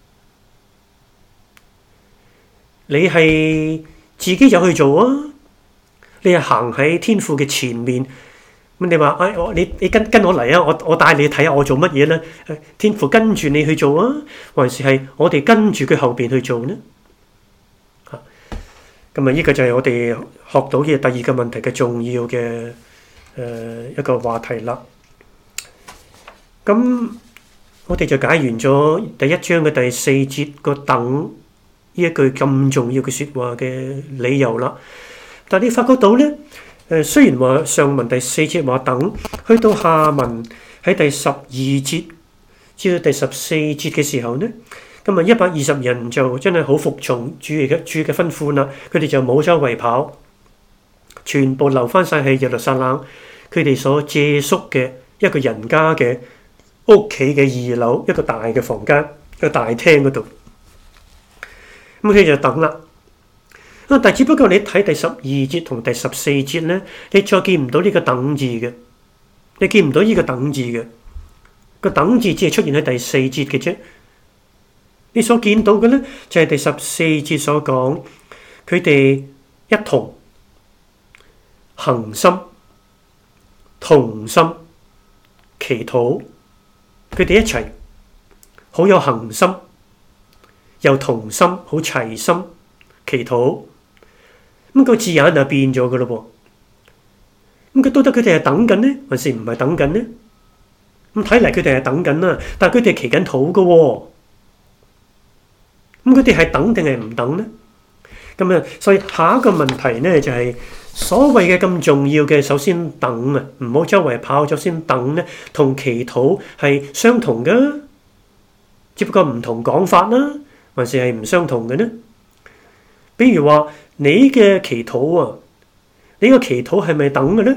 你係自己就去做啊？你係行喺天父嘅前面，咁你話你跟我嚟啊！我帶你睇下我做乜嘢咧？天父跟住你去做啊，還是係我哋跟住佢後邊去做呢？咁啊，呢個就係我哋學到嘅第二個問題嘅重要嘅一個話題啦。咁我哋就解完咗第一章嘅第4節個等呢一句咁重要嘅説話嘅理由啦。但係你發覺到咧，雖然話上文第4節話等，去到下文喺第12節至到第14節嘅時候呢，咁啊120人就真係好服從主嘅吩咐啦，佢哋就冇周圍跑，全部留翻晒喺耶路撒冷，佢哋所借宿嘅一個人家嘅屋企嘅2樓一個大嘅房間，一個大廳嗰度，咁佢就等啦。但只不過你睇第12節同第14節咧，你再見唔到呢個等字嘅，你見唔到呢個等字嘅，個等字只係出現喺第4節嘅啫。你所見到嘅咧就係第14節所講，佢哋一同恒心同心祈禱，佢哋一齊好有恒心，又同心好齊心祈禱。咁個字眼就變咗嘅咯噃，咁佢都得佢哋係等緊呢，還是唔係等緊呢？咁睇嚟佢哋係等緊啦，但係佢哋祈緊禱嘅喎，咁佢哋係等定係唔等呢？咁啊，所以下一個問題呢就係所謂嘅咁重要嘅，首先等啊，唔好周圍跑咗先等呢，同祈禱係相同嘅，只不過唔同講法啦，還是係唔相同嘅呢？比如話你嘅祈禱啊，你個祈禱係咪等嘅呢？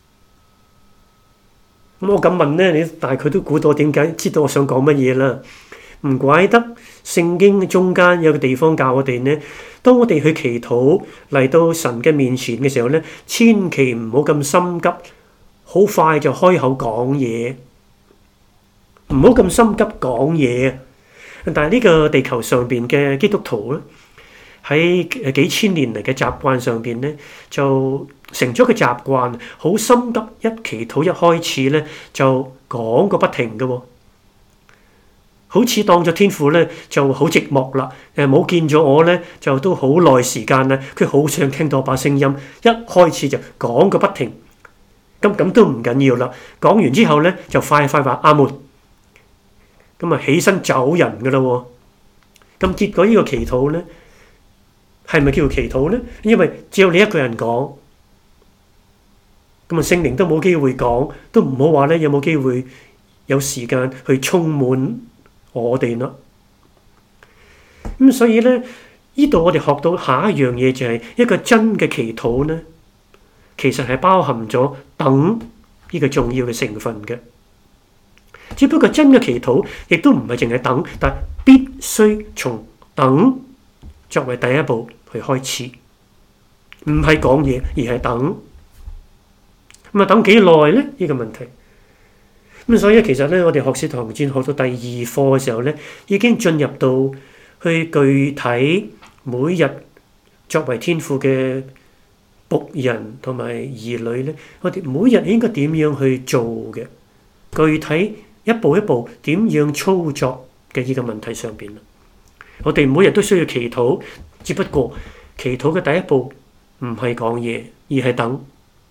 咁我咁問呢，你大概都估到點解，知道我想講乜嘢啦。唔怪得聖經中間有個地方教我哋呢，當我哋去祈禱嚟到神嘅面前嘅時候呢，千祈唔好咁心急，好快就開口講嘢，唔好咁心急講嘢。但係呢個地球上邊嘅基督徒咧，喺幾千年嚟嘅習慣上邊咧，就成咗個習慣，好心急，一祈禱一開始咧就講個不停嘅喎，好似當咗天父咧就好寂寞啦，冇見咗我咧就都好耐時間啦，佢好想聽到我把聲音，一開始就講個不停，咁都唔緊要啦，講完之後咧就快話阿門，咁啊起身走人噶啦喎，咁結果呢個祈禱咧係咪叫祈禱咧？因為只有你一個人講，咁啊聖靈都冇機會講，都唔好話咧有冇機會有時間去充滿我哋啦。咁所以咧，呢度我哋學到下一樣嘢就係一個真嘅祈禱咧，其實係包含咗等呢個重要嘅成分嘅。只不過真嘅祈禱亦都唔係淨係等，但必須從等作為第一步去開始，唔係講嘢而係等。咁啊，等幾耐咧？呢個問題。咁所以其實咧，我哋學使徒行傳學到第2課嘅時候咧，已經進入到去具體每日作為天父嘅僕人同埋兒女咧，我哋每日應該點樣去做嘅？具體一步一步點樣操作嘅呢個問題上邊啦。我哋每日都需要祈禱，只不過祈禱嘅第一步唔係講嘢，而係等。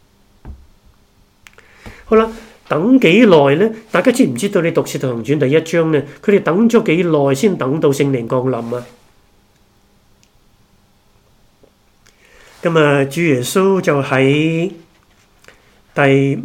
好啦。等幾耐咧？大家知唔知道你讀《使徒行傳》第1章咧？佢哋等咗幾耐先等到聖靈降臨啊？咁啊，主耶穌就喺第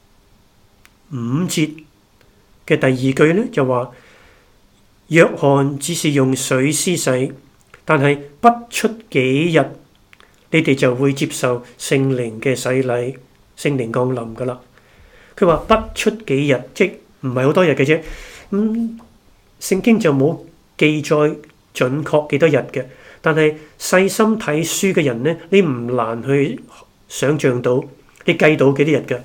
5節嘅第2句咧，就話：約翰只是用水施洗，但係不出幾日，你哋就會接受聖靈嘅洗禮，聖靈降臨噶啦。佢話不出幾日，即唔係好多日嘅啫。聖經就冇記載準確幾多日嘅， 但係細心睇書嘅人呢，你唔難去想像到，你計到幾多日㗎？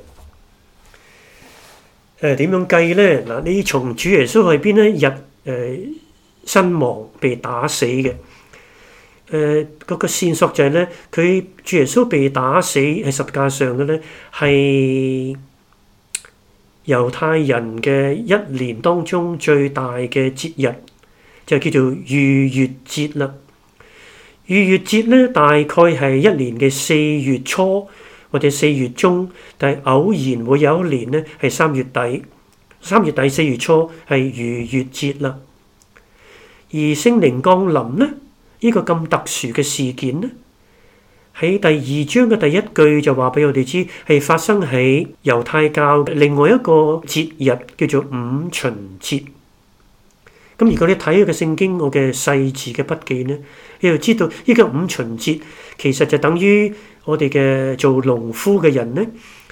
點樣計呢？嗱，你從主耶穌喺邊一日身亡被打死嘅？嗰個線索就係咧，佢主耶穌被打死喺十架上嘅咧，係猶太人嘅一年當中最大嘅節日，就叫做逾越節啦。逾越節咧，大概係一年嘅4月初或者4月中，但係偶然會有一年咧係3月底，3月底4月初係逾越節啦。而聖靈降臨咧，呢個咁特殊嘅事件咧，喺第2章嘅第1句就話俾我哋知，係發生喺猶太教嘅另外一個節日叫做五旬節。咁如果你睇佢嘅聖經，我嘅細緻嘅筆記咧，你就知道呢個五旬節其實就等於我哋嘅做農夫嘅人咧，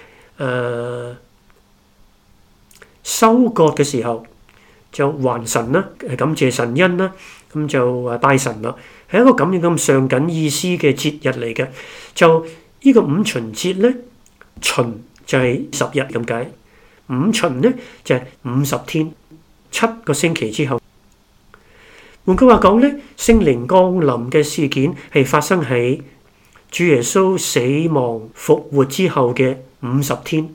收割嘅時候就還神啦，感謝神恩啦，咁就拜神啦。係一個咁樣咁上緊意思嘅節日嚟嘅，就呢個五旬節咧，旬就係10日咁解，五旬咧就係50天，7個星期之後。換句話講咧，聖靈降臨嘅事件係發生喺主耶穌死亡復活之後嘅50天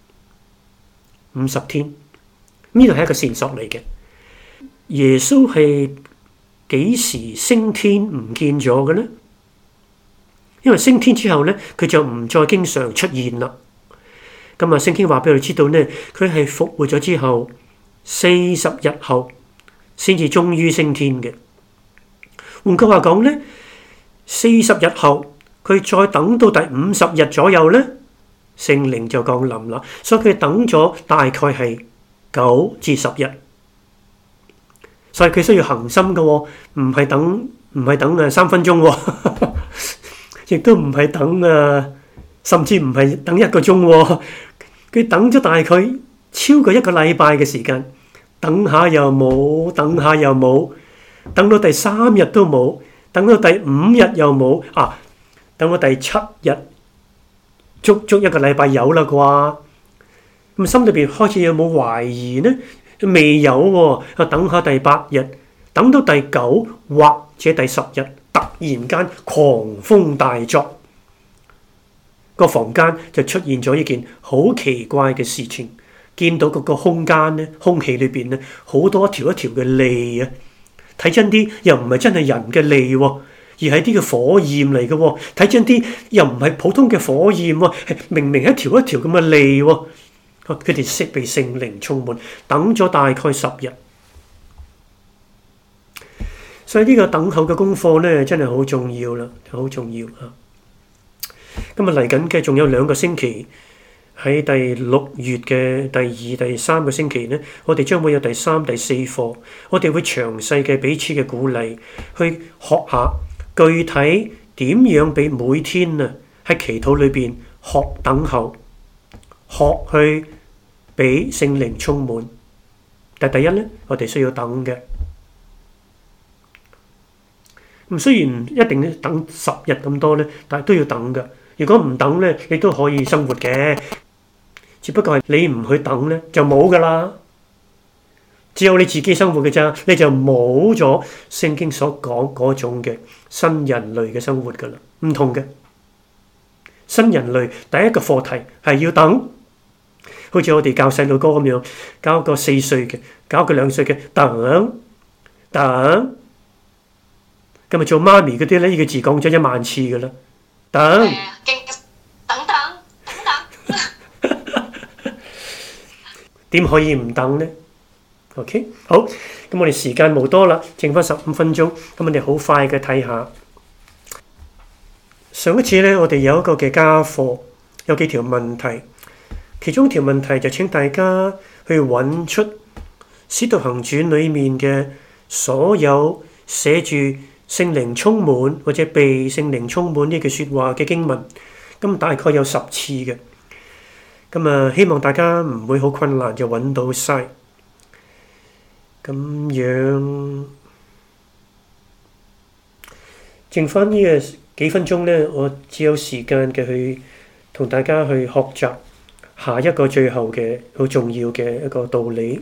，50天，呢度係一個線索嚟嘅。耶穌係幾時升天唔見咗嘅呢？因為升天之後咧，佢就唔再經常出現啦。咁啊，聖經話俾我哋知道咧，佢係復活咗之後40日後先至終於升天嘅。換句話講咧，40日後佢再等到第50日左右咧，聖靈就降臨啦。所以佢等咗大概係9至10日。所以佢需要恒心嘅喎，唔係等3分鐘喎，亦都唔係等甚至唔係等1個鐘喎。佢等咗大概超過1個禮拜嘅時間，等下又冇，等下又冇，等到第3日都冇，等到第5日又冇，等到第7日，足1個禮拜有啦啩。咁心裏邊開始有冇懷疑呢？未有喎，等下第8日，等到第9或者第10日，突然間狂風大作，個房間就出現咗一件好奇怪嘅事情，見到嗰個空間咧，空氣裏邊咧好多一條一條嘅脷啊！睇真啲又唔係真係人嘅脷喎，而係啲嘅火焰嚟嘅喎。睇真啲又唔係普通嘅火焰喎，係明明一條一條咁嘅脷喎。佢哋識被聖靈充滿，等咗大概10日，所以呢個等候嘅功課咧，真係好重要啦，好重要啊！今日嚟緊嘅仲有2個星期，喺第6月嘅第2、第3個星期咧，我哋將會有第3、第4課，我哋會詳細嘅彼此嘅鼓勵，去學下具體點樣俾每天啊喺祈禱裏邊學等候。學去俾聖靈充滿，但第一咧，我哋需要等嘅。咁雖然一定等10日咁多咧，但係都要等嘅。如果唔等咧，你都可以生活嘅，只不過係你唔去等咧，就冇噶啦。只有你自己生活嘅咋，你就冇咗聖經所講嗰種嘅新人類嘅生活噶啦，唔同嘅。新人類第一個課題係要等。好似我哋教細路哥咁樣，教個4歲嘅，教個2歲嘅，等。今日做媽咪嗰啲咧，呢個字講咗1萬次噶啦，等。點可以唔等呢 ？OK， 好，咁我哋時間冇多啦，剩翻15分鐘，咁我哋好快嘅睇下。上一次咧，我哋有一個嘅家課，有幾條問題。其中一條問題就請大家去揾出《使徒行傳》裏面嘅所有寫住聖靈充滿或者被聖靈充滿呢句説話嘅經文，咁大概有10次嘅。咁希望大家唔會好困難就揾到晒。咁樣剩翻呢個幾分鐘呢，我只有時間嘅去同大家去學習下一個最後嘅好重要嘅一個道理。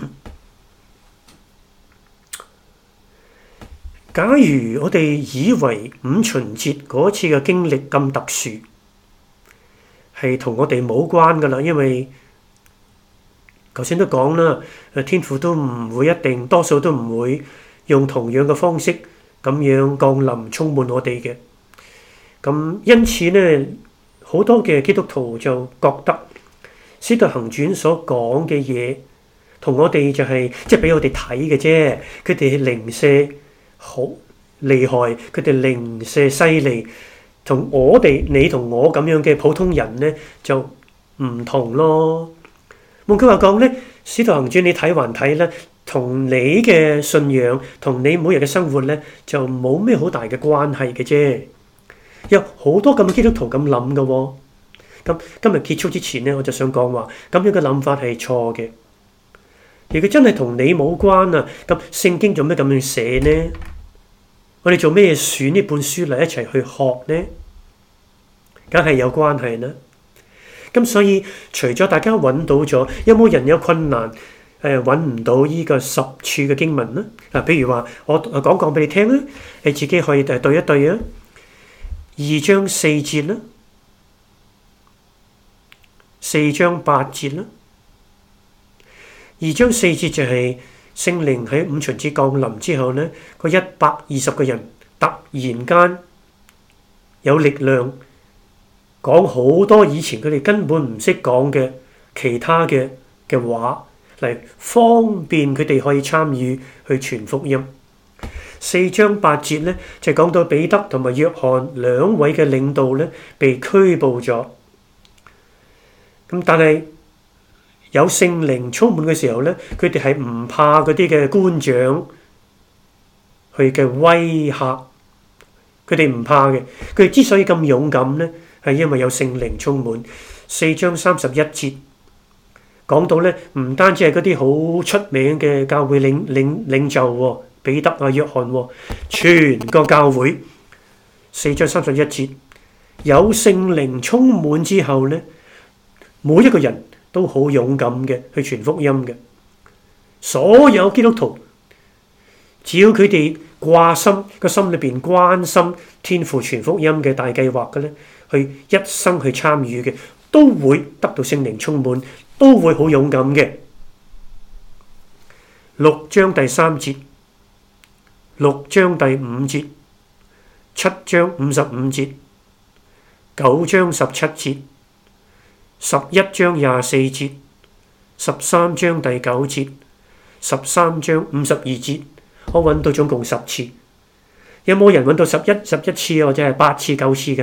假如我哋以為五旬節嗰次嘅經歷咁特殊，係同我哋冇關㗎啦，因為頭先都講啦，天父都唔會一定，多數都唔會用同樣嘅方式咁樣降臨充滿我哋嘅。咁因此呢，好多嘅基督徒就覺得《使徒行傳》所講嘅嘢同我哋就係即係俾我哋睇嘅啫，佢哋係零舍好厲害，佢哋零舍犀利，同我哋你同我咁樣嘅普通人呢就唔同咯。換句話講呢，《使徒行傳》你睇還睇咧，同你嘅信仰同你每日嘅生活呢就冇咩好大嘅關係嘅啫。有好多咁嘅基督徒咁諗嘅喎。咁今日結束之前呢，我就想講話咁樣嘅諗法係錯嘅。如果真係同你冇關啊，咁聖經做咩咁樣寫呢？我哋做咩選呢本書嚟一齊去學呢？梗係有關係啦。咁所以除咗大家揾到咗，有冇人有困難揾唔到呢個10處嘅經文呢？譬如話我講俾你聽啦，你自己可以對一對啊。2章4節啦，4章8節啦。2章4節就係聖靈喺五旬節降臨之後呢，個120個人突然間有力量講好多以前佢哋根本唔識講嘅其他嘅話，嚟方便佢哋可以參與去傳福音。4章8節呢，就講到彼得同埋約翰2位嘅領導呢被拘捕咗。咁但係有聖靈充滿嘅時候呢，佢哋係唔怕嗰啲嘅官長佢嘅威嚇，佢哋唔怕嘅。佢哋之所以咁勇敢呢，係因為有聖靈充滿。4章31節講到呢，唔單止係嗰啲好出名嘅教會領袖喎，彼得啊、約翰喎，全個教會。4章31節有聖靈充滿之後呢，每一個人都好勇敢嘅去傳福音嘅。所有基督徒只要佢哋掛心個心裏邊關心天父傳福音嘅大計劃嘅咧，去一生去參與嘅，都會得到聖靈充滿，都會好勇敢嘅。6章第3節、6章第5節、7章55節、9章17節、11章24節、13章第9節、13章52節，我揾到總共10次。有冇人揾到11次或者係8次、9次嘅？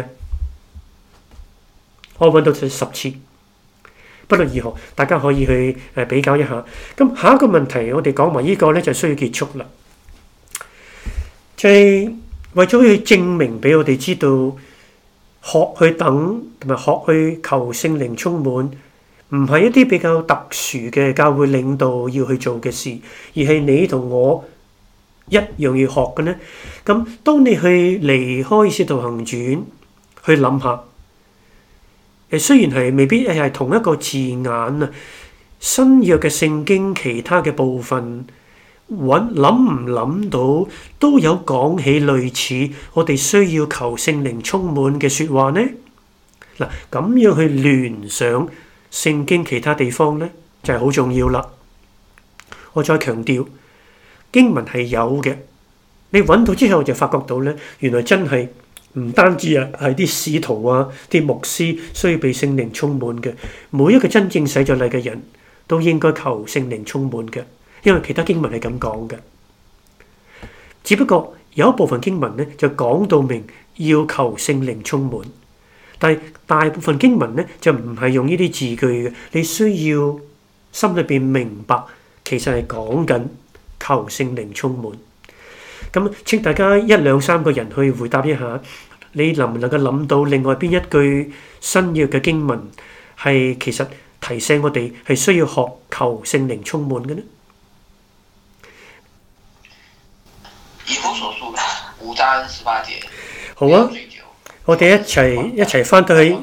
我揾到10次。不論如何，大家可以去比較一下。咁下一個問題，我哋講埋呢個呢，就需要結束啦。就係為咗去證明俾我哋知道，學去等同埋學去求聖靈充滿，唔係一啲比較特殊嘅教會領導要去做嘅事，而係你同我一樣要學嘅呢。咁當你去離開《使徒行傳》，去諗下，雖然係未必係同一個字眼啊，新約嘅聖經其他嘅部分，諗唔諗到都有講起類似我哋需要求聖靈充滿嘅説話呢？嗱，咁樣去聯想聖經其他地方呢，就係好重要啦。我再強調，經文係有嘅，你揾到之後就發覺到呢，原來真係唔單止係啲使徒啊、啲牧師需要被聖靈充滿嘅，每一個真正洗咗禮嘅人都應該求聖靈充滿嘅，因為其他經文係咁講嘅。只不過有一部分經文呢，就講到明要求聖靈充滿，但係大部分經文呢，就唔係用呢啲字句嘅，你需要心裏邊明白，其實係講緊求聖靈充滿。咁請大家1、2、3個人去回答一下，你能唔能夠諗到另外邊一句新約嘅經文係其實提醒我哋係需要學求聖靈充滿嘅呢？ 以弗所書5章18節。 好啊，我哋一齊翻到去。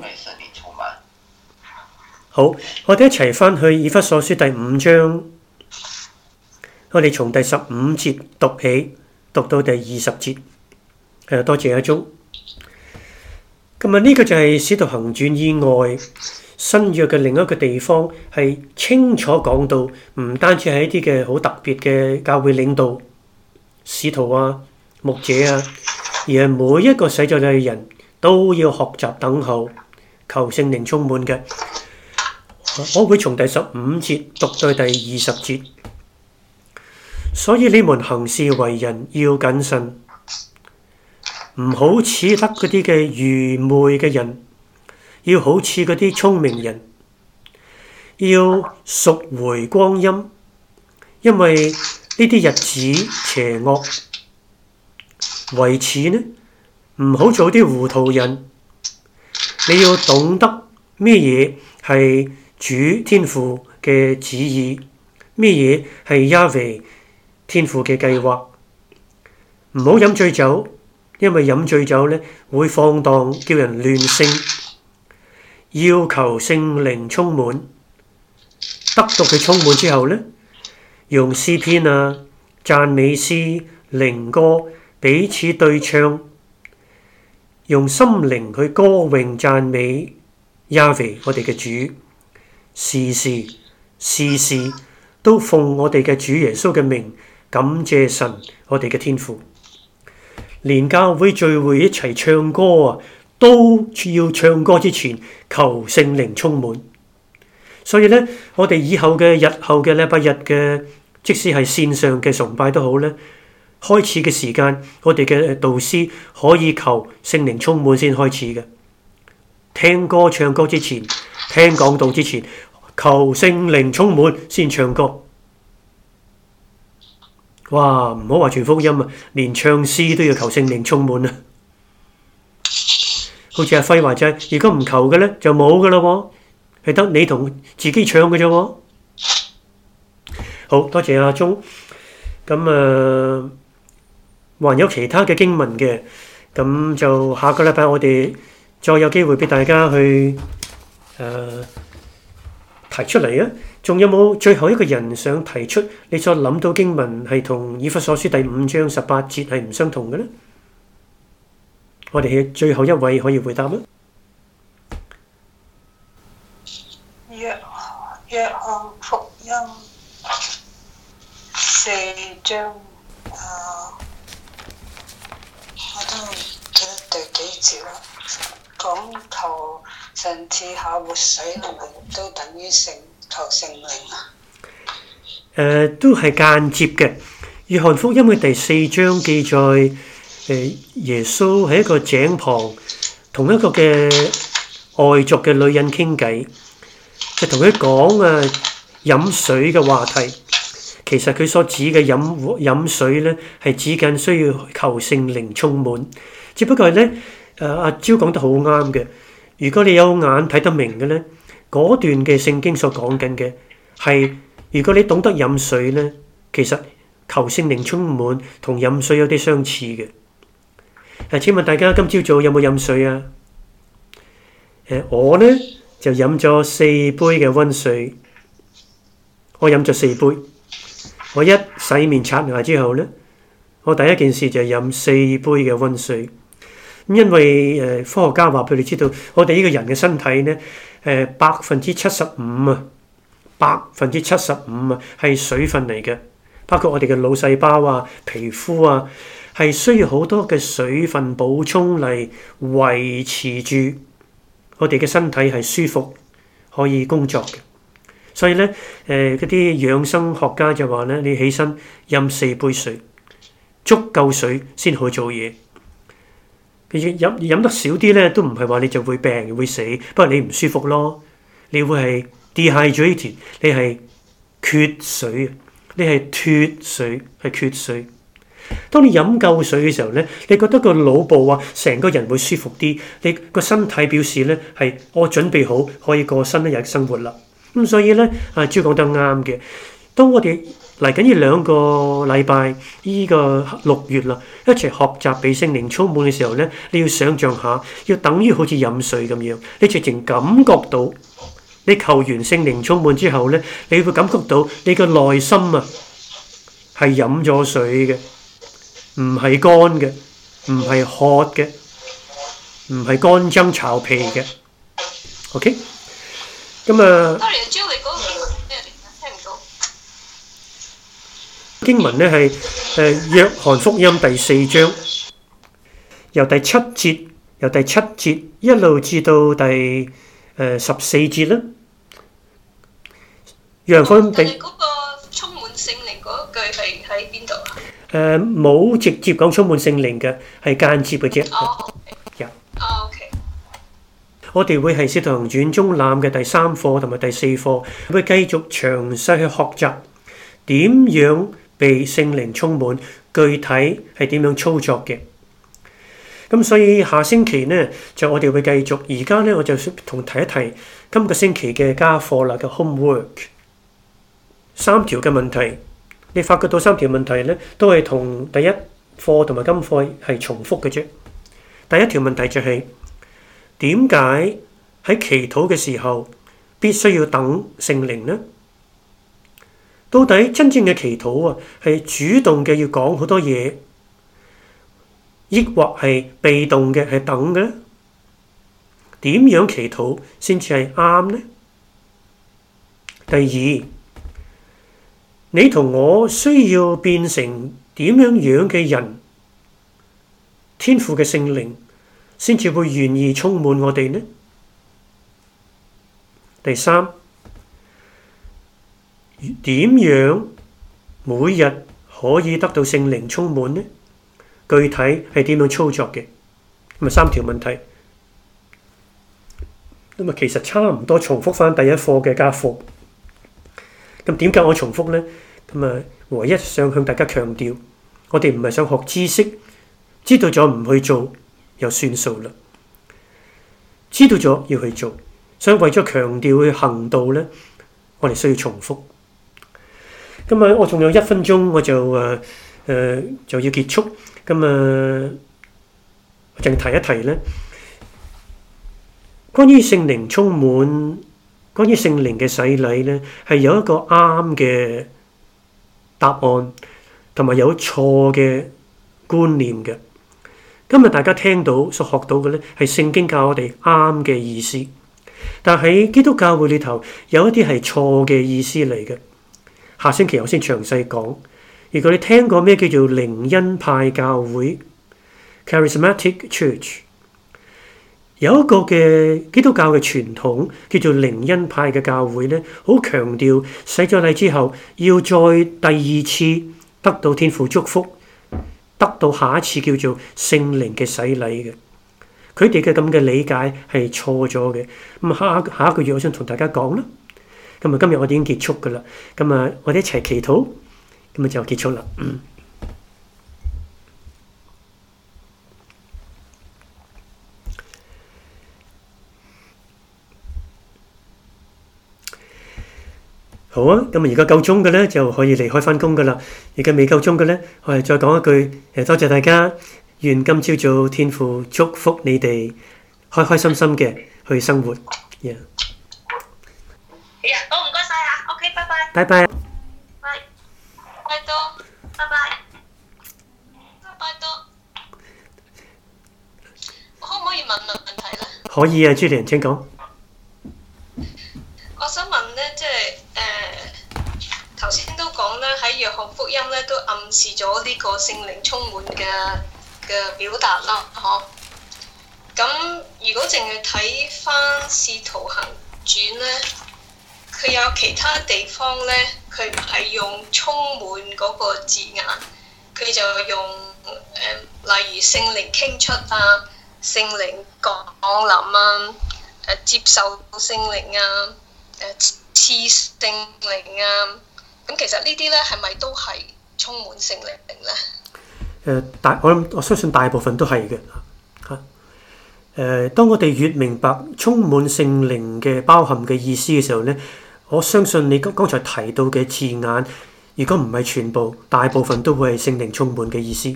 好，我哋一齊翻去以弗所書第5章，我哋從第15節讀起，讀到第20節。多謝阿鐘。咁呢個就係使徒行傳以外新約嘅另一個地方，係清楚講到，唔單止係一啲嘅好特別嘅教會領導、使徒啊、牧者啊，而係每一個洗咗禮嘅人都要學習等候，求聖靈充滿嘅。我會從第15節讀到第20節，所以你們行事為人要謹慎，唔好似得嗰啲嘅愚昧嘅人，要好似嗰啲聰明人，要贖回光陰，因為呢啲日子邪惡。為此呢，唔好做啲糊塗人，你要懂得咩嘢係主天父嘅旨意，咩嘢係亞維天父嘅計劃。唔好飲醉酒，因為飲醉酒咧會放蕩，叫人亂性。要求聖靈充滿，得到佢充滿之後咧，用詩篇啊、讚美詩、靈歌彼此對唱，用心靈去歌詠讚美亞維我哋嘅主。時時都奉我哋嘅主耶穌嘅名，感謝神我哋嘅天父。連教會聚會一齊唱歌啊，都要唱歌之前求聖靈充滿。所以咧，我哋日後嘅禮拜日嘅，即使係線上嘅崇拜都好咧，開始嘅時間，我哋嘅導師可以求聖靈充滿先開始嘅。聽歌唱歌之前，聽講道之前，求聖靈充滿先唱歌。哇，唔好話傳福音啊，連唱詩都要求聖靈充滿啊！好似阿輝話齋，如果唔求嘅咧，就冇噶啦喎，係得你同自己唱嘅啫喎。好多謝阿鐘。咁還有其他嘅經文嘅，咁就下個禮拜我哋再有機會俾大家去提出嚟啊！仲有冇最後一個人想提出你所諗到經文係同以弗所書第5章18節係唔相同嘅呢？我哋係最後一位可以回答啦。 約翰福音4章我都唔記得第幾節啦。講求神賜下活水係咪都等於求聖靈啊？ 都係間接嘅。約翰福音嘅第4章記載，耶穌喺一個井旁同一個嘅外族嘅女人傾偈，就同佢講飲水嘅話題。其實佢所指嘅飲水咧，係指緊需要求聖靈充滿。只不過係咧，阿蕉講得好啱嘅。如果你有眼睇得明嘅咧，嗰段嘅聖經所講緊嘅係，如果你懂得飲水咧，其實求聖靈充滿同飲水有啲相似嘅。請問大家今朝早有冇飲水啊？我咧就飲咗4杯嘅溫水，我飲咗4杯。我一洗面刷牙之後咧，我第一件事就係飲4杯嘅溫水。因為科學家話俾你知道，我哋呢個人嘅身體咧，75%係水分嚟嘅，包括我哋嘅腦細胞啊、皮膚啊，係需要好多嘅水分補充嚟維持住我哋嘅身體係舒服可以工作嘅。所以咧，嗰啲養生學家就話咧，你起身飲4杯水，足夠水先去做嘢。飲得少啲咧，都唔係話你就會病會死，不過你唔舒服咯，你會係 dehydrated， 你係缺水，你係脫水，係缺水。當你飲夠水嘅時候咧，你覺得個腦部啊，成個人會舒服啲，你個身體表示咧係我準備好可以過新一日生活啦。咁所以咧，阿朱講得啱嘅。 當我哋嚟緊呢2個禮拜，呢個6月啦，一齊學習被聖靈充滿嘅時候咧，你要想像下，要等於好似飲水咁樣，你直情感覺到，你求完聖靈充滿之後咧，你會感覺到你個內心啊係飲咗水嘅，唔係乾嘅，唔係渴嘅，唔係乾爭炒皮嘅。OK， 咁啊。經文咧係約翰福音第4章，由第7節一路至到第14節啦。約翰福音但係嗰個充滿聖靈嗰句係喺邊度啊？ 冇直接講充滿聖靈嘅，係間接嘅啫。 OK。 我哋會係《使徒行傳》中覽嘅第3課同埋第4課，會繼續詳細去學習點樣被聖靈充滿，具體係點樣操作嘅。咁所以下星期呢，就我哋會繼續。而家呢，我就同提一提今個星期嘅家課啦嘅 homework 3條嘅問題。你發覺到3條問題呢，都係同第一課同埋今課係重複嘅啫。第一條問題就係點解喺祈禱嘅時候必須要等聖靈呢？到底真正嘅祈禱啊，係主動嘅要講好多嘢，抑或係被動嘅係等嘅咧？點樣祈禱先至係啱呢？第二，你同我需要變成點樣嘅人，天父嘅聖靈先至會願意充滿我哋呢？第三，點樣每日可以得到聖靈充滿呢？具體係點樣操作嘅？咁啊3條問題，咁啊其實差唔多重複翻第一課嘅家課。咁點解我重複呢？咁啊唯一想向大家強調，我哋唔係想學知識，知道咗唔去做又算數啦。知道咗要去做，所以為咗強調去行道呢，我哋需要重複。咁啊，我仲有1分鐘，我就要結束。咁啊，我淨提一提咧，關於聖靈充滿，關於聖靈嘅洗禮咧，係有一個啱嘅答案，同埋有錯嘅觀念嘅。今日大家聽到所學到嘅咧，係聖經教我哋啱嘅意思，但喺基督教會裏頭有一啲係錯嘅意思嚟嘅。下星期我先詳細講。如果你聽過咩叫做靈恩派教會 （Charismatic Church），有一個嘅基督教嘅傳統叫做靈恩派嘅教會咧，好強調洗咗禮之後要再第2次得到天父祝福，得到下一次叫做聖靈嘅洗禮嘅。佢哋嘅咁嘅理解係錯咗嘅。咁下一個月我想同大家講啦。咁啊，今日我哋已經結束噶啦。咁啊，我哋一齊祈禱，咁啊就結束啦。好啊，咁啊而家夠鐘嘅咧就可以離開翻工噶啦。而家未夠鐘嘅咧，我哋再講一句多謝大家，願今朝早天父祝福你哋開開心心嘅去生活。 好，唔該晒啊。OK， 拜拜。 拜拜。 拜多，拜拜。拜多。我可唔可以問問題咧？ 可以啊，Julian，請講。 我想問咧，即係頭先都講咧，喺約翰福音咧都暗示咗呢個聖靈充滿嘅表達啦，嗬。咁如果淨係睇翻《使徒行傳》咧，佢有其他地方咧，佢唔係用充滿嗰個字眼，佢就用例如聖靈傾出啊、聖靈降臨啊、接受聖靈啊、賜聖靈啊，咁其實呢啲咧係咪都係充滿聖靈咧？ 我相信大部分都係嘅嚇。當我哋越明白充滿聖靈嘅包含嘅意思嘅時候咧， 我相信你剛才提到嘅字眼，如果唔係全部，大部分都會係聖靈充滿嘅意思。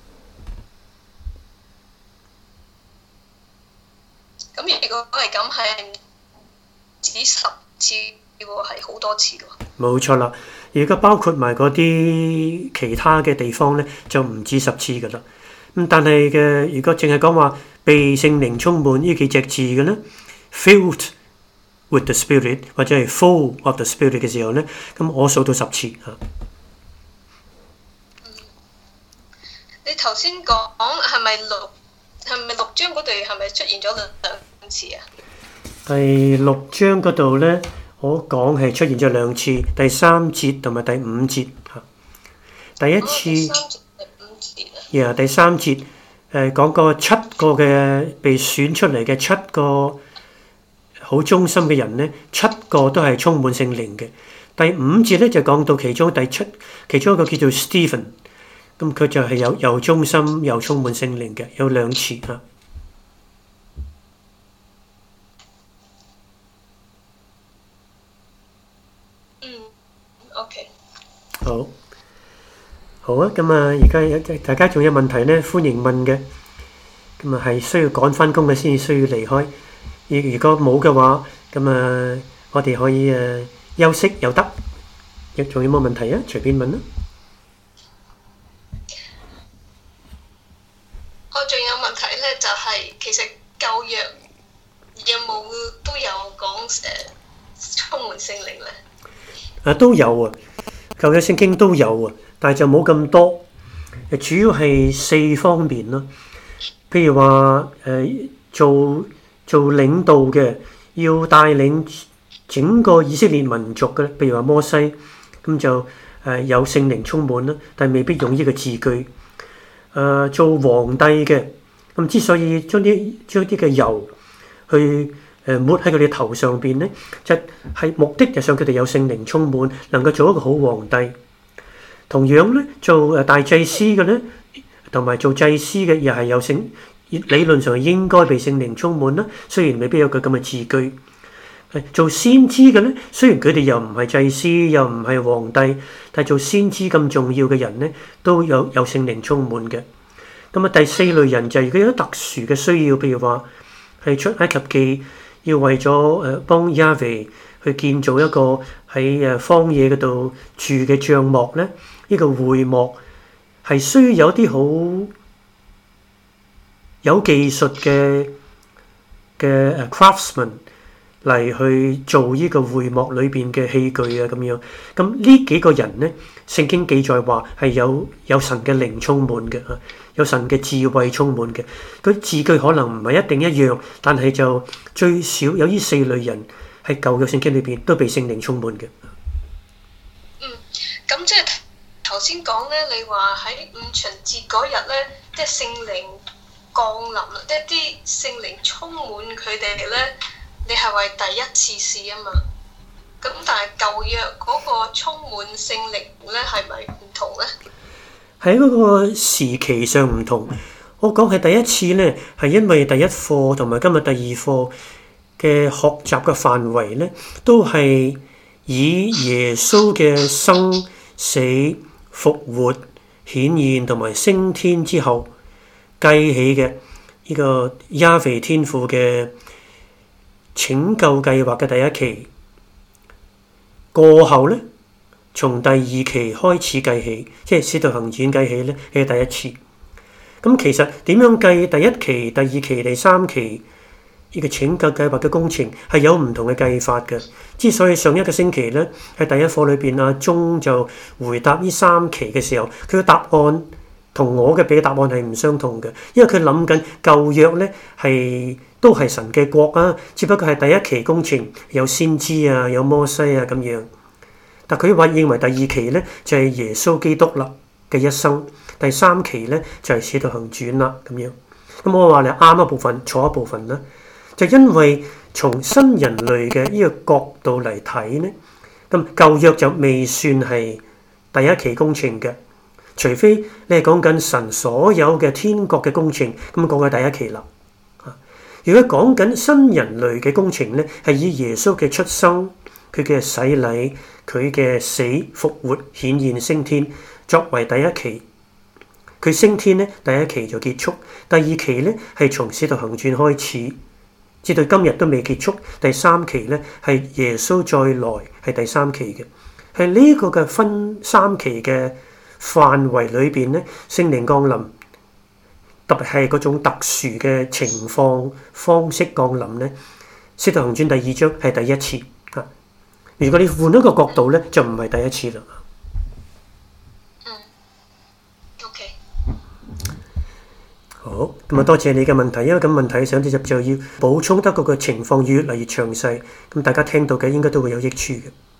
咁如果係咁，係唔止10次喎，係好多次喎。 冇錯啦，如果包括埋嗰啲其他嘅地方咧，就唔止10次噶啦。但係嘅，如果淨係講話被聖靈充滿呢幾隻字嘅咧 ，filled with the Spirit 或者係 full of the Spirit 嘅時候咧，咁我數到10次嚇。 你頭先講係咪6章嗰度係咪出現咗兩次啊？ 第6章嗰度咧，我講係出現咗2次，第3節同埋第5節嚇。第一次，第3節講過7個嘅被選出嚟嘅7個好忠心嘅人咧，7個都係充滿聖靈嘅。第5節咧就講到其中一個叫做 Stephen。咁佢就係又忠心又充滿聖靈嘅，有2次嚇。 OK。 好啊，咁啊，而家大家仲有問題咧，歡迎問嘅。咁啊，係需要趕返工嘅先至需要離開。如果冇嘅話，咁啊，我哋可以休息又得。仲有冇問題啊？隨便問啦。 我仲有問題咧，就係其實舊約有冇都有講充滿聖靈咧？ 都有啊，舊約聖經都有啊，但係就冇咁多。主要係4方面咯。譬如話做領導嘅，要帶領整個以色列民族嘅，譬如話摩西，咁就有聖靈充滿啦，但係未必用呢個字句。做皇帝嘅，咁之所以將啲嘅油去抹喺佢哋頭上邊咧，就係目的就想佢哋有聖靈充滿，能夠做一個好皇帝。同樣咧，做大祭司嘅咧，同埋做祭司嘅又係有理論上應該被聖靈充滿啦。雖然未必有佢咁嘅字句。做先知嘅咧，雖然佢哋又唔係祭司，又唔係皇帝，但係做先知咁重要嘅人咧，都有聖靈充滿嘅。咁啊，第4類人就係如果有特殊嘅需要，譬如話係出埃及記要為咗幫 Yahweh 去建造一個喺荒野嗰度住嘅帳幕咧，呢個會幕係需要有啲好有技術嘅craftsman 嚟去做呢個會幕裏邊嘅器具啊，咁樣。咁呢幾個人咧，聖經記載話係有神嘅靈充滿嘅，有神嘅智慧充滿嘅。佢字句可能唔係一定一樣，但係就最少有呢4類人喺舊約聖經裏邊都被聖靈充滿嘅。 咁即係頭先講咧，你話喺五旬節嗰日咧，即係聖靈降臨啦，一啲聖靈充滿佢哋咧。你係為第一次試啊嘛，咁但係舊約嗰個充滿聖靈咧係咪唔同咧？ 喺嗰個時期上唔同。我講係第一次咧，係因為第一課同埋今日第2課嘅學習嘅範圍咧，都係以耶穌嘅生死復活顯現同埋升天之後計起嘅呢個亞腓天父嘅拯救計劃嘅第一期過後咧，從第2期開始計起，即係《使徒行傳》計起咧係第一次。咁其實點樣計第1期、第2期、第3期呢個拯救計劃嘅工程係有唔同嘅計法嘅。之所以上一個星期咧喺第1課裏邊阿鐘就回答呢3期嘅時候，佢嘅答案同我嘅俾嘅答案係唔相同嘅，因為佢諗緊舊約咧都係神嘅國啊，只不過係第1期工程有先知啊，有摩西啊咁樣。但佢認為第2期咧就係耶穌基督啦嘅一生，第3期咧就係使徒行傳啦咁樣。咁我話你啱一部分，錯一部分啦，就因為從新人類嘅呢個角度嚟睇咧，咁舊約就未算係第1期工程嘅。除非你係講緊神所有嘅天國嘅工程，咁講緊第1期啦。如果講緊新人類嘅工程咧，係以耶穌嘅出生、 佢嘅洗禮、佢嘅死復活、顯現升天，作為第一期。佢升天咧，第一期就結束；第二期咧係從使徒行傳開始，至到今日都未結束。第三期咧係耶穌再來，係第三期嘅。係呢個嘅分三期嘅範圍裏邊咧，聖靈降臨，特別係嗰種特殊嘅情況方式降臨咧。使徒行傳第二章係第一次啊！如果你換一個角度咧，就唔係第一次啦。 OK。 好，咁啊多謝你嘅問題，因為咁問題上次就要補充得個情況越嚟越詳細，咁大家聽到嘅應該都會有益處嘅。